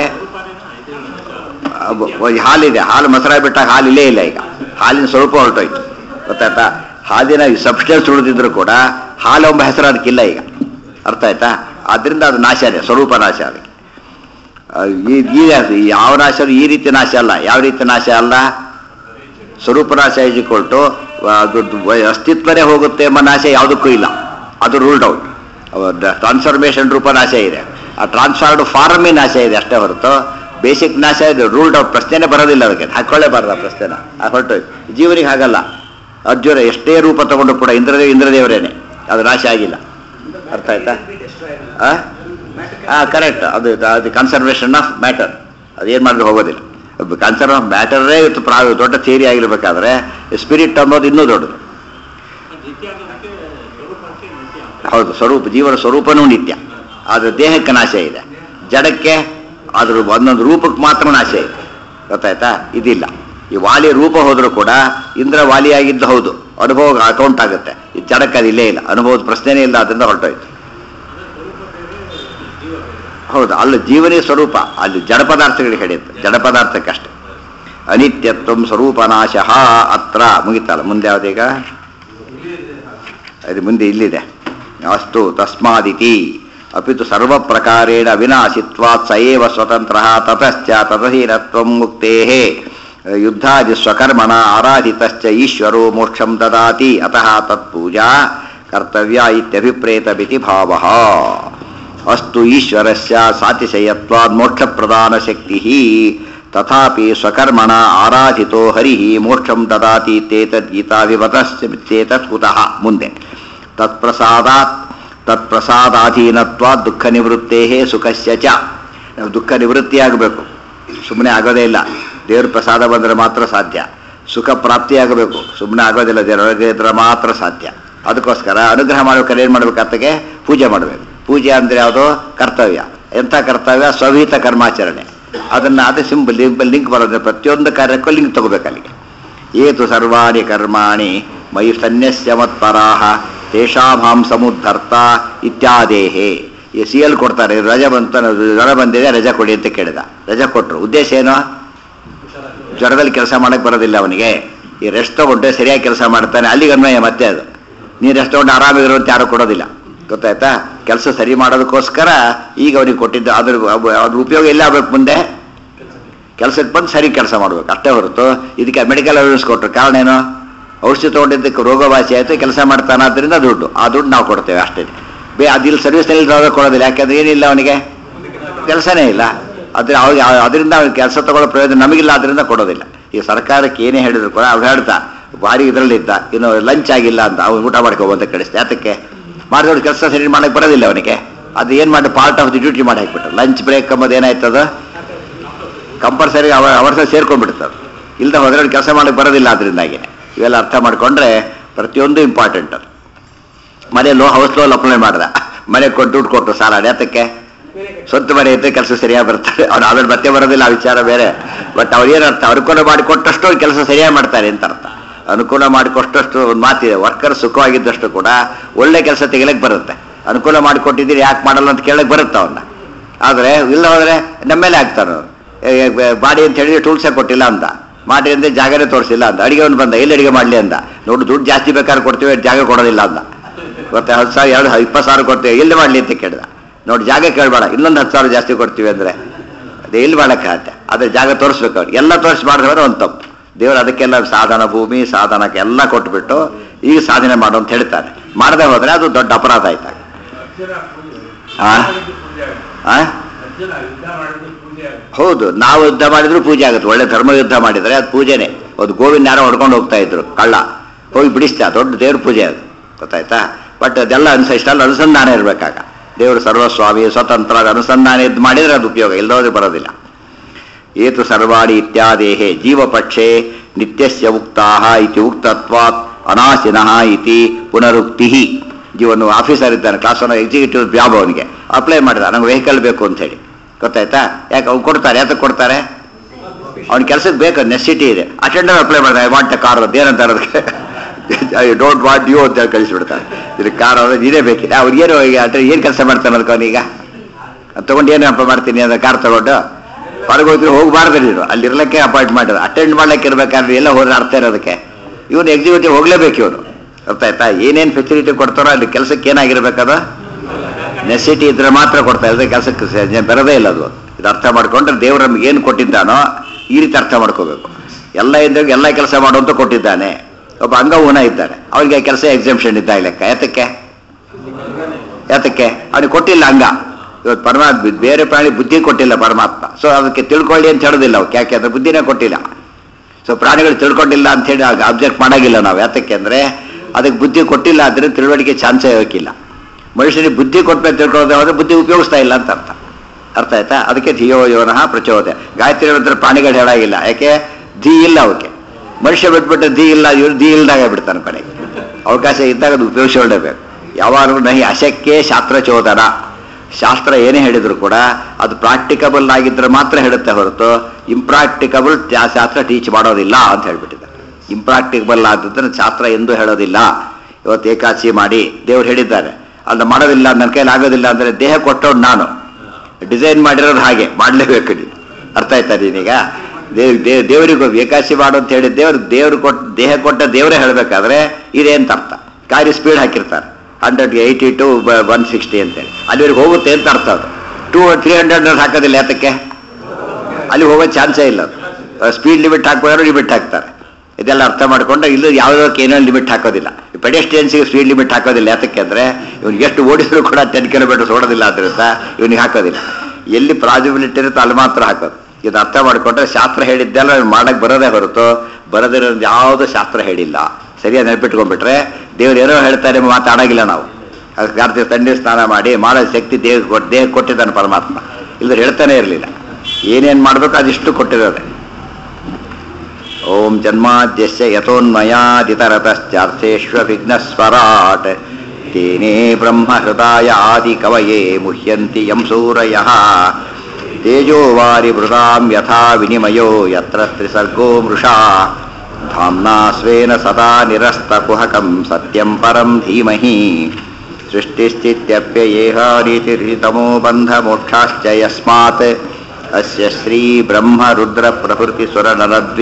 ಹಾಲಿದೆ, ಹಾಲು ಮೊಸರಾಗಿ ಬಿಟ್ಟಾಗ ಹಾಲು ಇಲ್ಲೇ ಇಲ್ಲ ಈಗ, ಹಾಲಿನ ಸ್ವರೂಪ ಹೊರಟೋಯ್ತು. ಗೊತ್ತಾಯ್ತಾ? ಹಾಲಿನ ಸಬ್ಸ್ಟೆನ್ಸ್ ಉಳಿದಿದ್ರು ಕೂಡ ಹಾಲು ಎಂಬ ಹೆಸರು ಅದಕ್ಕಿಲ್ಲ ಈಗ. ಅರ್ಥ ಆಯ್ತಾ? ಆದ್ದರಿಂದ ಅದು ನಾಶನೇ, ಸ್ವರೂಪ ನಾಶ ಅದಕ್ಕೆ. ಈ ಯಾವ ನಾಶ ಈ ರೀತಿ ನಾಶ ಅಲ್ಲ. ಯಾವ ರೀತಿ ನಾಶ ಅಲ್ಲ? ಸ್ವರೂಪ ನಾಶ ಇಜಿಕೊಳ್ಟು ಅದು ಅಸ್ತಿತ್ವನೇ ಹೋಗುತ್ತೆ ಎಂಬ ನಾಶ ಯಾವುದಕ್ಕೂ ಇಲ್ಲ. ಅದು ರೂಲ್ಡ್ ಔಟ್. ಟ್ರಾನ್ಸ್ಫಾರ್ಮೇಷನ್ ರೂಪ ನಾಶ ಇದೆ, ಆ ಟ್ರಾನ್ಸ್ಫಾರ್ಡ್ ಫಾರ್ಮೇ ನಾಶ ಇದೆ ಅಷ್ಟೇ ಹೊರತು ಬೇಸಿಕ್ ನಾಶ ಇದೆ ರೂಲ್ಡ್ ಔಟ್. ಪ್ರಶ್ನೆನೇ ಬರೋದಿಲ್ಲ ಅದಕ್ಕೆ, ಹಾಕೊಳ್ಳೇಬಾರ್ದು ಆ ಪ್ರಶ್ನೆನ. ಆ ಹೊರಟು ಜೀವನಿಗೆ ಹಾಗಲ್ಲ. ಅರ್ಜುನ ಎಷ್ಟೇ ರೂಪ ತಗೊಂಡು ಕೂಡ ಇಂದ್ರದೇವ ಇಂದ್ರದೇವರೇನೆ, ಅದು ನಾಶ ಆಗಿಲ್ಲ. ಅರ್ಥ ಆಯ್ತಾ? ಹಾಂ ಕರೆಕ್ಟ್. ಅದು ಅದು ಕನ್ಸರ್ವೇಷನ್ ಆಫ್ ಮ್ಯಾಟರ್. ಅದೇನು ಮಾಡಿದ್ರೆ ಹೋಗೋದಿಲ್ಲ. ಕನ್ಸರ್ವ್ ಆಫ್ ಮ್ಯಾಟರೇ ಇವತ್ತು ಪ್ರಾ ದೊಡ್ಡ ಥಿಯರಿ ಆಗಿರ್ಬೇಕಾದ್ರೆ ಸ್ಪಿರಿಟ್ ಅನ್ನೋದು ಇನ್ನೂ ದೊಡ್ಡದು. ಹೌದು, ಸ್ವರೂಪ ಜೀವನ ಸ್ವರೂಪನೂ ನಿತ್ಯ. ಆದರೆ ದೇಹಕ್ಕೆ ನಾಶ ಇದೆ, ಜಡಕ್ಕೆ ಅದ್ರ ಒಂದೊಂದು ರೂಪಕ್ಕೆ ಮಾತ್ರ ನಾಶ ಇದೆ. ಗೊತ್ತಾಯ್ತಾ? ಇದಿಲ್ಲ. ಈ ವಾಲಿ ರೂಪ ಹೋದರೂ ಕೂಡ ಇಂದ್ರ ವಾಲಿಯಾಗಿದ್ದು ಹೌದು, ಅನುಭವ ಅಕೌಂಟ್ ಆಗುತ್ತೆ. ಈ ಜಡಕ್ಕೆ ಅದು ಇಲ್ಲೇ ಇಲ್ಲ, ಅನುಭವದ ಪ್ರಶ್ನೆನೇ ಇಲ್ಲ, ಅದರಿಂದ ಹೊರಟೋಯ್ತು. ಹೌದು, ಅಲ್ಲಿ ಜೀವನೇ ಸ್ವರೂಪ, ಅಲ್ಲಿ ಜಡ ಪದಾರ್ಥಗಳಿಗೆ ಹಿಡಿಯುತ್ತೆ, ಜಡ ಪದಾರ್ಥಕ್ಕಷ್ಟೆ. ಅನಿತ್ಯತ್ವಂ ಸ್ವರೂಪನಾಶ ಅತ್ರ ಮುಗಿತಲ್ಲ. ಮುಂದೆ ಯಾವುದೀಗ? ಅದು ಮುಂದೆ ಇಲ್ಲಿದೆ. ಅಸ್ತು ತಸ್ಮಾದಿತಿ ಅಪಿತು ಸರ್ವ ಪ್ರಕಾರೇಣ ವಿನಾಶಿತ್ವಾತ್ ಸ ಏವ ಸ್ವತಂತ್ರ ತತಶ್ಚ ತದಹೀನತ್ವಂ ಮುಕ್ತೇಃ ಯುದ್ಧಾದಿ ಸ್ವಕರ್ಮಣ ಆರಾಧಿತಶ್ಚ ಈಶ್ವರೋ ಮೋಕ್ಷಂ ದದಾತಿ ಅತಃ ತತ್ಪೂಜಾ ಕರ್ತವ್ಯ ಇತ್ಯಭಿಪ್ರೇತಮಿತಿ ಭಾವಃ. ಅಸ್ತು ಈಶ್ವರಸ್ಯ ಸಾತಿಶಯತ್ವಾದ್ ಮೋಕ್ಷಪ್ರದಾನ ಶಕ್ತಿಃ ತಥಾಪಿ ಸ್ವಕರ್ಮಣ ಆರಾಧಿತೋ ಹರಿಃ ಮೋಕ್ಷಂ ದದಾತಿ ಇತ್ಯೇತದ್ ಗೀತಾವಿವತಶ್ಚೇತತ್ ಕುತಃ. ಮುಂದೆ ತತ್ಪ್ರಸಾದಾತ್ ತತ್ಪ್ರಸಾದಾಧೀನತ್ವಾದ್ ದುಃಖ ನಿವೃತ್ತೇ ಸುಖಸ್ಯ ಚ. ನಾವು ದುಃಖ ನಿವೃತ್ತಿಯಾಗಬೇಕು, ಸುಮ್ಮನೆ ಆಗೋದೇ ಇಲ್ಲ. ದೇವ್ರ ಪ್ರಸಾದ ಬಂದರೆ ಮಾತ್ರ ಸಾಧ್ಯ. ಸುಖ ಪ್ರಾಪ್ತಿಯಾಗಬೇಕು, ಸುಮ್ಮನೆ ಆಗೋದಿಲ್ಲ. ದೇವರ ಮಾತ್ರ ಸಾಧ್ಯ. ಅದಕ್ಕೋಸ್ಕರ ಅನುಗ್ರಹ ಮಾಡ್ಬೇಕಾದ್ರೆ ಏನು ಮಾಡ್ಬೇಕು? ಅತ್ತಗೆ ಪೂಜೆ ಮಾಡಬೇಕು. ಪೂಜೆ ಅಂದರೆ ಯಾವುದು? ಕರ್ತವ್ಯ. ಎಂಥ ಕರ್ತವ್ಯ? ಸ್ವಹಿತ ಕರ್ಮಾಚರಣೆ. ಅದನ್ನು ಅದೇ ಸಿಂಬಲ್ ಲಿಂಕ್ ಲಿಂಕ್ ಬರೋದ್ರೆ ಪ್ರತಿಯೊಂದು ಕಾರ್ಯಕ್ಕೂ ಲಿಂಕ್ ತಗೋಬೇಕು ಅಲ್ಲಿಗೆ. ಏತು ಸರ್ವಾಣಿ ಕರ್ಮಾಣಿ ಮಯಿ ಸನ್ಯಸ್ಯ ಮತ್ಪರಾಹ ತೇಷಾಂ ಸಮುದ್ಧರ್ತ ಇತ್ಯಾದೇಹೇ. ಈ ಸಿ ಎಲ್ ಕೊಡ್ತಾರೆ, ರಜೆ ಬಂತ ಜ್ವರ ಬಂದಿದೆ ರಜೆ ಕೊಡಿ ಅಂತ ಕೇಳಿದ, ರಜೆ ಕೊಟ್ಟರು. ಉದ್ದೇಶ ಏನು? ಜ್ವರದಲ್ಲಿ ಕೆಲಸ ಮಾಡೋಕ್ಕೆ ಬರೋದಿಲ್ಲ ಅವನಿಗೆ, ಈ ರೆಸ್ಟ್ ತಗೊಂಡ್ರೆ ಸರಿಯಾಗಿ ಕೆಲಸ ಮಾಡ್ತಾನೆ, ಅಲ್ಲಿಗೆ ಅನ್ವಯ ಮತ್ತೆ ಅದು. ನೀನು ರೆಸ್ಟ್ ತಗೊಂಡು ಆರಾಮಿರುವಂತ ಯಾರು ಕೊಡೋದಿಲ್ಲ. ಗೊತ್ತಾಯ್ತಾ? ಕೆಲಸ ಸರಿ ಮಾಡೋದಕ್ಕೋಸ್ಕರ ಈಗ ಅವನಿಗೆ ಕೊಟ್ಟಿದ್ದು. ಅದ್ರ ಅದ್ರ ಉಪಯೋಗ ಎಲ್ಲ ಆಗ್ಬೇಕು, ಮುಂದೆ ಕೆಲಸಕ್ಕೆ ಬಂದು ಸರಿ ಕೆಲಸ ಮಾಡ್ಬೇಕು ಅಷ್ಟೇ ಹೊರತು ಇದಕ್ಕೆ ಮೆಡಿಕಲ್ ಅವೇರ್ನೆಸ್ ಕೊಟ್ಟರು. ಕಾರಣ ಏನು? ಔಷಧಿ ತೊಗೊಂಡಿದ್ದಕ್ಕೆ ರೋಗವಾಸಿ ಆಯಿತು, ಕೆಲಸ ಮಾಡ್ತಾನೆ, ಆದ್ದರಿಂದ ದುಡ್ಡು, ಆ ದುಡ್ಡು ನಾವು ಕೊಡ್ತೇವೆ ಅಷ್ಟೇ. ಬೇ ಅದಿಲ್ಲಿ ಸರ್ವಿಸ್ನಲ್ಲಿ ರೋಗ ಕೊಡೋದಿಲ್ಲ. ಯಾಕೆಂದ್ರೆ ಏನಿಲ್ಲ ಅವನಿಗೆ, ಕೆಲಸನೇ ಇಲ್ಲ. ಅದ್ರ ಅವಾಗ ಅದರಿಂದ ಅವ್ನಿಗೆ ಕೆಲಸ ತಗೊಳ್ಳೋ ಪ್ರಯೋಜನ ನಮಗಿಲ್ಲ, ಅದರಿಂದ ಕೊಡೋದಿಲ್ಲ. ಈ ಸರ್ಕಾರಕ್ಕೆ ಏನೇ ಹೇಳಿದ್ರು ಕೂಡ ಅವ್ರು ಹೇಳ್ತಾ ಭಾರಿ ಇದರಲ್ಲಿದ್ದ, ಇನ್ನು ಲಂಚ್ ಆಗಿಲ್ಲ ಅಂತ ಅವ್ನು ಊಟ ಮಾಡ್ಕೋಬಂತ ಕಳಿಸ್ತೆ. ಅದಕ್ಕೆ ಮಾಡಿದವ್ರು ಕೆಲಸ ಸರಿ ಮಾಡಕ್ಕೆ ಬರೋದಿಲ್ಲ ಅವನಿಗೆ. ಅದು ಏನು ಮಾಡಿ ಪಾರ್ಟ್ ಆಫ್ ದಿ ಡ್ಯೂಟಿ ಮಾಡಿ ಹಾಕ್ಬಿಟ್ಟು ಲಂಚ್ ಬ್ರೇಕ್ ಅಂಬೋದು ಏನಾಯ್ತದ ಕಂಪಲ್ಸರಿ ಅವ ಅವರ್ಸ ಸೇರ್ಕೊಂಡ್ಬಿಡ್ತದೆ. ಇಲ್ಲದೆ ಹೋದ್ರೆ ಅವ್ರು ಕೆಲಸ ಮಾಡಕ್ಕೆ ಬರೋದಿಲ್ಲ. ಅದರಿಂದಾಗಿ ಇವೆಲ್ಲ ಅರ್ಥ ಮಾಡ್ಕೊಂಡ್ರೆ ಪ್ರತಿಯೊಂದು ಇಂಪಾರ್ಟೆಂಟ್. ಅದು ಮನೆ ಲೋ ಹೌಸ್ ಲೋನ್ ಅಪ್ಲೈ ಮಾಡ್ದ, ಮನೆ ಕೊಟ್ಟು ದುಡ್ಡು ಕೊಟ್ಟು ಸಾಲ ಅದಕ್ಕೆ ಸ್ವಂತ ಮನೆ ಇದ್ದರೆ ಕೆಲಸ ಸರಿಯಾಗಿ ಬರ್ತಾರೆ. ಅವ್ರು ಆಮೇಲೆ ಮತ್ತೆ ಬರೋದಿಲ್ಲ, ಆ ವಿಚಾರ ಬೇರೆ. ಬಟ್ ಅವ್ರು ಏನರ್ಥ, ಅನುಕೂಲ ಮಾಡಿಕೊಟ್ಟಷ್ಟು ಕೆಲಸ ಸರಿಯಾಗಿ ಮಾಡ್ತಾರೆ ಅಂತ ಅರ್ಥ. ಅನುಕೂಲ ಮಾಡಿಕೊಟ್ಟಷ್ಟು ಒಂದು ಮಾತಿದೆ, ವರ್ಕರ್ ಸುಖವಾಗಿದ್ದಷ್ಟು ಕೂಡ ಒಳ್ಳೆ ಕೆಲಸ ತೆಗಿಲಕ್ಕೆ ಬರುತ್ತೆ. ಅನುಕೂಲ ಮಾಡಿಕೊಟ್ಟಿದ್ದೀರಿ ಯಾಕೆ ಮಾಡಲ್ಲ ಅಂತ ಕೇಳಕ್ಕೆ ಬರುತ್ತೆ ಅವನ್ನ. ಆದರೆ ಇಲ್ಲ ಹೋದರೆ ನಮ್ಮೇಲೆ ಆಗ್ತಾನೆ ಅವರು. ಬಾಡಿ ಅಂತ ಹೇಳಿದ್ರೆ ಟೂಲ್ಸೇ ಕೊಟ್ಟಿಲ್ಲ ಅಂತ, ಮಾಡಿ ಅಂದರೆ ಜಾಗನೇ ತೋರಿಸಿಲ್ಲ ಅಂತ, ಅಡಿಗೆ ಒಂದು ಬಂದ ಎಲ್ಲಿ ಅಡಿಗೆ ಮಾಡಲಿ ಅಂತ, ನೋಡಿ ದುಡ್ಡು ಜಾಸ್ತಿ ಬೇಕಾದ್ರೆ ಕೊಡ್ತೀವಿ, ಜಾಗ ಕೊಡೋದಿಲ್ಲ ಅಂತ. ಮತ್ತೆ ಹತ್ತು ಸಾವಿರ ಎರಡು ಇಪ್ಪತ್ತು ಸಾವಿರ ಕೊಡ್ತೀವಿ, ಎಲ್ಲಿ ಮಾಡಲಿ ಅಂತ ಕೇಳಿದ. ನೋಡಿ ಜಾಗ ಕೇಳಬೇಡ, ಇನ್ನೊಂದು ಹತ್ತು ಸಾವಿರ ಜಾಸ್ತಿ ಕೊಡ್ತೀವಿ ಅಂದರೆ ಅದೇ ಎಲ್ಲಿ ಮಾಡೋಕ್ಕಾಗತ್ತೆ. ಅದೇ ಜಾಗ ತೋರಿಸ್ಬೇಕು ಅವ್ರಿಗೆ. ಎಲ್ಲ ತೋರಿಸಿ ಮಾಡಿದ್ರೆ ಒಂದು ತಪ್ಪು. ದೇವರು ಅದಕ್ಕೆಲ್ಲ ಸಾಧನ ಭೂಮಿ ಸಾಧನಕ್ಕೆ ಎಲ್ಲ ಕೊಟ್ಬಿಟ್ಟು ಈಗ ಸಾಧನೆ ಮಾಡು ಅಂತ ಹೇಳ್ತಾರೆ. ಮಾಡದೆ ಹೋದರೆ ಅದು ದೊಡ್ಡ ಅಪರಾಧ ಆಯ್ತಾಗ. ಹೌದು, ನಾವು ಯುದ್ಧ ಮಾಡಿದ್ರು ಪೂಜೆ ಆಗುತ್ತೆ. ಒಳ್ಳೆ ಧರ್ಮ ಯುದ್ಧ ಮಾಡಿದರೆ ಅದು ಪೂಜೆನೇ. ಒಂದು ಗೋವಿನ ಯಾರೋ ಹೊಡ್ಕೊಂಡು ಹೋಗ್ತಾ ಇದ್ರು, ಕಳ್ಳ ಹೋಗಿ ಬಿಡಿಸ್ತಾ, ದೊಡ್ಡ ದೇವ್ರ ಪೂಜೆ ಅದು. ಗೊತ್ತಾಯ್ತಾ? ಬಟ್ ಅದೆಲ್ಲ ಅನುಸ ಇಷ್ಟೆಲ್ಲ ಅನುಸಂಧಾನ ಇರಬೇಕಾಗ. ದೇವರು ಸರ್ವಸ್ವಾಮಿ ಸ್ವತಂತ್ರ ಅನುಸಂಧಾನ ಇದ್ದು ಮಾಡಿದರೆ ಅದು ಉಪಯೋಗ, ಇಲ್ಲದೋದ್ರೆ ಬರೋದಿಲ್ಲ. ಏತು ಸರ್ವಾಣಿ ಇತ್ಯಾದೇಹೇ ಜೀವಪಕ್ಷೆ ನಿತ್ಯಸ್ಯ ಉಕ್ತಾಹ ಇತಿ ಉಕ್ತತ್ವಾತ್ ಅನಾಶಿನಃ ಇತಿ ಪುನರುಕ್ತಿ. ಜೀವನು ಆಫೀಸರ್ ಇದ್ದಾನೆ, ಕ್ಲಾಸ್ ಒನ್ ಎಕ್ಸಿಕ್ಯೂಟಿವ್ ಜಾಬ್ ಅವನಿಗೆ ಅಪ್ಲೈ ಮಾಡಿದ, ನಂಗೆ ವೆಹಿಕಲ್ ಬೇಕು ಅಂತ ಹೇಳಿ. ಗೊತ್ತಾಯ್ತಾ? ಯಾಕೆ ಅವ್ನು ಕೊಡ್ತಾರೆ, ಯಾತಕ್ಕೆ ಕೊಡ್ತಾರೆ? ಅವ್ನ ಕೆಲಸಕ್ಕೆ ಬೇಕು, ನೆಸಿಟಿ ಇದೆ. ಅಟೆಂಡರ್ ಅಪ್ಲೈ ಮಾಡಿದ, ಐ ವಾಂಟ್ ಎ ಕಾರ್ ಅಂತ ಏನಂತಾರೆ ಅದಕ್ಕೆ, ಐ ಡೋಂಟ್ ವಾಂಟ್ ಯು ಅಂತ ಕಳಿಸ್ಬಿಡ್ತಾರೆ. ಇದು ಕಾರ್ ಅವ್ರಿಗೆ ಇದೇ ಬೇಕಿದೆ. ಅವ್ರಿಗೇನು ಏನು ಕೆಲಸ ಮಾಡ್ತಾನೆ ಅದಕ್ಕೆ ಅವನೀಗ ತೊಗೊಂಡು ಏನು ಅಪ್ಪ ಮಾಡ್ತೀನಿ ಅಂತ ಕಾರ್ ತಗೊಂಡು ಹೊರಗೆ ಹೋಗ್ತೀನಿ, ಹೋಗಬಾರ್ದು ನೀನು ಅಲ್ಲಿರ್ಲಿಕ್ಕೆ ಅಪಾಯಿಂಟ್ ಮಾಡಿದ್ರು. ಅಟೆಂಡ್ ಮಾಡ್ಲಿಕ್ಕೆ ಇರ್ಬೇಕಾದ್ರೆ ಎಲ್ಲ ಹೋದ್ರೆ ಅರ್ಥ ಇರೋದಕ್ಕೆ ಇವನು ಎಕ್ಸಿಕ್ಯೂಟಿವ್ ಹೋಗ್ಲೇಬೇಕು ಇವನು. ಅರ್ಥ ಆಯ್ತಾ? ಏನೇನು ಫೆಸಿಲಿಟಿ ಕೊಡ್ತಾರೋ ಅಲ್ಲಿ ಕೆಲಸಕ್ಕೆ ಏನಾಗಿರ್ಬೇಕದು ನೆಸಿಟಿ ಇದ್ರೆ ಮಾತ್ರ ಕೊಡ್ತಾ ಇದ್ರೆ ಕೆಲಸಕ್ಕೆ ಬರೋದೇ ಇಲ್ಲ ಅದು. ಇದು ಅರ್ಥ ಮಾಡ್ಕೊಂಡ್ರೆ ದೇವ್ರು ನಮ್ಗೆ ಏನು ಕೊಟ್ಟಿದ್ದಾನೋ ಈ ರೀತಿ ಅರ್ಥ ಮಾಡ್ಕೋಬೇಕು. ಎಲ್ಲ ಇದ್ದಾಗ ಎಲ್ಲ ಕೆಲಸ ಮಾಡುವಂತ ಕೊಟ್ಟಿದ್ದಾನೆ. ಒಬ್ಬ ಅಂಗವೂನ ಇದ್ದಾನೆ, ಅವನಿಗೆ ಕೆಲಸ ಎಕ್ಸಾಮ್ಷನ್ ಇದ್ದಾಗ ಲೆಕ್ಕ. ಯಾತಕ್ಕೆ ಯಾತಕ್ಕೆ ಅವನಿಗೆ ಕೊಟ್ಟಿಲ್ಲ ಅಂಗ. ಇವತ್ತು ಪರಮಾತ್ಮ ಬೇರೆ ಪ್ರಾಣಿ ಬುದ್ಧಿ ಕೊಟ್ಟಿಲ್ಲ ಪರಮಾತ್ಮ, ಸೊ ಅದಕ್ಕೆ ತಿಳ್ಕೊಳ್ಳಿ ಅಂತ ಹೇಳೋದಿಲ್ಲ ಅವ್ಕೆ. ಯಾಕೆ ಅಂದ್ರೆ ಬುದ್ಧಿನೇ ಕೊಟ್ಟಿಲ್ಲ. ಸೊ ಪ್ರಾಣಿಗಳು ತಿಳ್ಕೊಂಡಿಲ್ಲ ಅಂತ ಹೇಳಿ ಅಬ್ಜೆಕ್ಟ್ ಮಾಡಾಗಿಲ್ಲ ನಾವು. ಯಾತಕ್ಕೆ ಅಂದ್ರೆ ಅದಕ್ಕೆ ಬುದ್ಧಿ ಕೊಟ್ಟಿಲ್ಲ, ಆದ್ರೆ ತಿಳುವಳಿಕೆ ಚಾನ್ಸೇ ಹೋಗಿಲ್ಲ. ಮನುಷ್ಯನಿಗೆ ಬುದ್ಧಿ ಕೊಟ್ಮೇಲೆ ತಿಳ್ಕೊಳ್ಳೋದು ಹೋದ್ರೆ ಬುದ್ಧಿ ಉಪಯೋಗಿಸ್ತಾ ಇಲ್ಲ ಅಂತ ಅರ್ಥ. ಅರ್ಥ ಆಯ್ತಾ? ಅದಕ್ಕೆ ಧಿಯೋ ಯೋನಃ ಪ್ರಚೋದಯ. ಗಾಯತ್ರಿ ಮಂತ್ರ ಪ್ರಾಣಿಗಳು ಹೇಳಾಗಿಲ್ಲ, ಯಾಕೆ ಧೀ ಇಲ್ಲ ಅವಕ್ಕೆ. ಮನುಷ್ಯ ಬಿಟ್ಬಿಟ್ಟು ಧೀ ಇಲ್ಲ, ಇವ್ರು ಧೀ ಇಲ್ದಾಗ ಬಿಡ್ತಾನೆ ಕಡೆಗೆ. ಅವಕಾಶ ಇದ್ದಾಗ ಅದು ಉಪಯೋಗಿಸ್ಕೊಳ್ಳೇಬೇಕು. ಯಾವಾಗಲೂ ನಹಿ ಅಶಕ್ಯ ಶಾಸ್ತ್ರ ಚೋದನ. ಶಾಸ್ತ್ರ ಏನೇ ಹೇಳಿದ್ರು ಕೂಡ ಅದು ಪ್ರಾಕ್ಟಿಕಬಲ್ ಆಗಿದ್ರೆ ಮಾತ್ರ ಹೇಳುತ್ತೆ ಹೊರತು ಇಂಪ್ರಾಕ್ಟಿಕಬಲ್ ಶಾಸ್ತ್ರ ಟೀಚ್ ಮಾಡೋದಿಲ್ಲ ಅಂತ ಹೇಳ್ಬಿಟ್ಟಿದ್ದಾರೆ. ಇಂಪ್ರಾಕ್ಟಿಕಬಲ್ ಆದ್ರೆ ಶಾಸ್ತ್ರ ಎಂದೂ ಹೇಳೋದಿಲ್ಲ. ಇವತ್ತು ಏಕಾದಶಿ ಮಾಡಿ ದೇವ್ರು ಹೇಳಿದ್ದಾರೆ, ಅಲ್ಲ ಮಾಡೋದಿಲ್ಲ, ನನ್ನ ಕೈಲಿ ಆಗೋದಿಲ್ಲ ಅಂದರೆ ದೇಹ ಕೊಟ್ಟವ್ನು ನಾನು, ಡಿಸೈನ್ ಮಾಡಿರೋದು ಹಾಗೆ ಮಾಡಲೇಬೇಕು ನೀನು. ಅರ್ಥ ಆಯ್ತಾ ನೀನೀಗ? ದೇವ್ ದೇವ್ ದೇವರಿಗೂ ಏಕಾದಶಿ ಮಾಡು ಅಂತ ಹೇಳಿ ದೇವ್ರು ದೇವ್ರು ಕೊಟ್ಟು ದೇಹ ಕೊಟ್ಟ ದೇವರೇ ಹೇಳಬೇಕಾದ್ರೆ ಇದೆ ಅಂತ ಅರ್ಥ. ಗಾಡಿ ಸ್ಪೀಡ್ ಹಾಕಿರ್ತಾರೆ hundred eighty to one sixty ಅಂತೇಳಿ, ಅಲ್ಲಿವರೆಗೆ ಹೋಗುತ್ತೆ ಅಂತ ಅರ್ಥ. ಅದು ಟೂ ತ್ರೀ ಹಂಡ್ರೆಡ್ ಹಾಕೋದಿಲ್ಲ. ಯಾತಕ್ಕೆ? ಅಲ್ಲಿ ಹೋಗೋ ಚಾನ್ಸೇ ಇಲ್ಲ. ಅದು ಸ್ಪೀಡ್ ಲಿಮಿಟ್ ಹಾಕೋರು ಲಿಮಿಟ್ ಹಾಕ್ತಾರೆ. ಇದೆಲ್ಲ ಅರ್ಥ ಮಾಡ್ಕೊಂಡ್ರೆ ಇಲ್ಲಿ ಯಾವುದಕ್ಕೆ ಏನೋ ಲಿಮಿಟ್ ಹಾಕೋದಿಲ್ಲ. ಪೆಡೆಸ್ಟ್ರಿಯನ್ಸಿಗೆ ಸ್ಪೀಡ್ ಲಿಮಿಟ್ ಹಾಕೋದಿಲ್ಲ. ಯಾತಕ್ಕೆ ಅಂದರೆ ಇವನಿಗೆ ಎಷ್ಟು ಓಡಿಸಿದ್ರು ಕೂಡ ಟೆನ್ ಕಿಲೋಮೀಟರ್ಸ್ ಓಡೋದಿಲ್ಲ, ಆದ್ದರಿಂದ ಇವನಿಗೆ ಹಾಕೋದಿಲ್ಲ. ಎಲ್ಲಿ ಪಾಸಿಬಿಲಿಟಿ ಇರುತ್ತೋ ಅಲ್ಲಿ ಮಾತ್ರ ಹಾಕೋದು. ಇದು ಅರ್ಥ ಮಾಡಿಕೊಂಡ್ರೆ ಶಾಸ್ತ್ರ ಹೇಳಿದ್ದೆಲ್ಲ ಮಾಡಕ್ಕೆ ಬರೋದೇ ಹೊರತು ಬರೋದಿರೋದು ಯಾವುದು ಶಾಸ್ತ್ರ ಹೇಳಿಲ್ಲ. ಸರಿಯಾಗಿ ನೆನಪಿಟ್ಕೊಂಡ್ಬಿಟ್ರೆ ದೇವ್ರು ಏನೋ ಹೇಳ್ತಾರೆ ಮಾತಾಡೋಗಿಲ್ಲ ನಾವು. ಅದಕ್ಕೆ ಕಾರ್ತಿಕ ತಣ್ಣೀರು ಸ್ನಾನ ಮಾಡಿ ಮಾಡೋ ಶಕ್ತಿ ದೇಹ ಕೊಟ್ಟು ದೇಹ ಕೊಟ್ಟಿದ್ದಾನೆ ಪರಮಾತ್ಮ. ಇಲ್ಲದ್ರೆ ಹೇಳ್ತಾನೆ ಇರಲಿಲ್ಲ. ಏನೇನು ಮಾಡಬೇಕು ಅದಿಷ್ಟು ಕೊಟ್ಟಿರೋದೆ. ಓಂ ಜನ್ಮಾದ್ಯಸ್ಯ ಯಥೋನ್ಮಯಾದಿತರತಶ್ಚಾರ್ಥೇಶ್ವ ವಿಘ್ನಸ್ವರಾಟ್ ತೇನೇ ಬ್ರಹ್ಮ ಹೃದಯ ಆದಿ ಕವಯೇ ಮುಹ್ಯಂತಿ ಯಂ ಸೂರಯಃ ತೇಜೋ ವಾರಿ ಮೃದಾಂ ಯಥಾ ವಿನಿಮಯೋ ಯತ್ರ ತ್ರಿಸರ್ಗೋ ಮೃಷಾ ಧಾಮ್ನಾ ಸ್ವೇನ ಸದಾ ನಿರಸ್ತಕುಹಕಂ ಸತ್ಯಂ ಪರಂ ಧೀಮಹಿ ಸೃಷ್ಟಿಸ್ಥಿತ್ಯಪ್ಯಯೇಹಾರೀತಿರಿತಮೋ ಬಂಧ ಮೋಕ್ಷಾಶ್ಚ ಯಸ್ಮಾತ್ ಅಸ್ಯ ಶ್ರೀ ಬ್ರಹ್ಮ ರುದ್ರ ಪ್ರಭೃತಿ ಸುರ ನರದ್ವಿ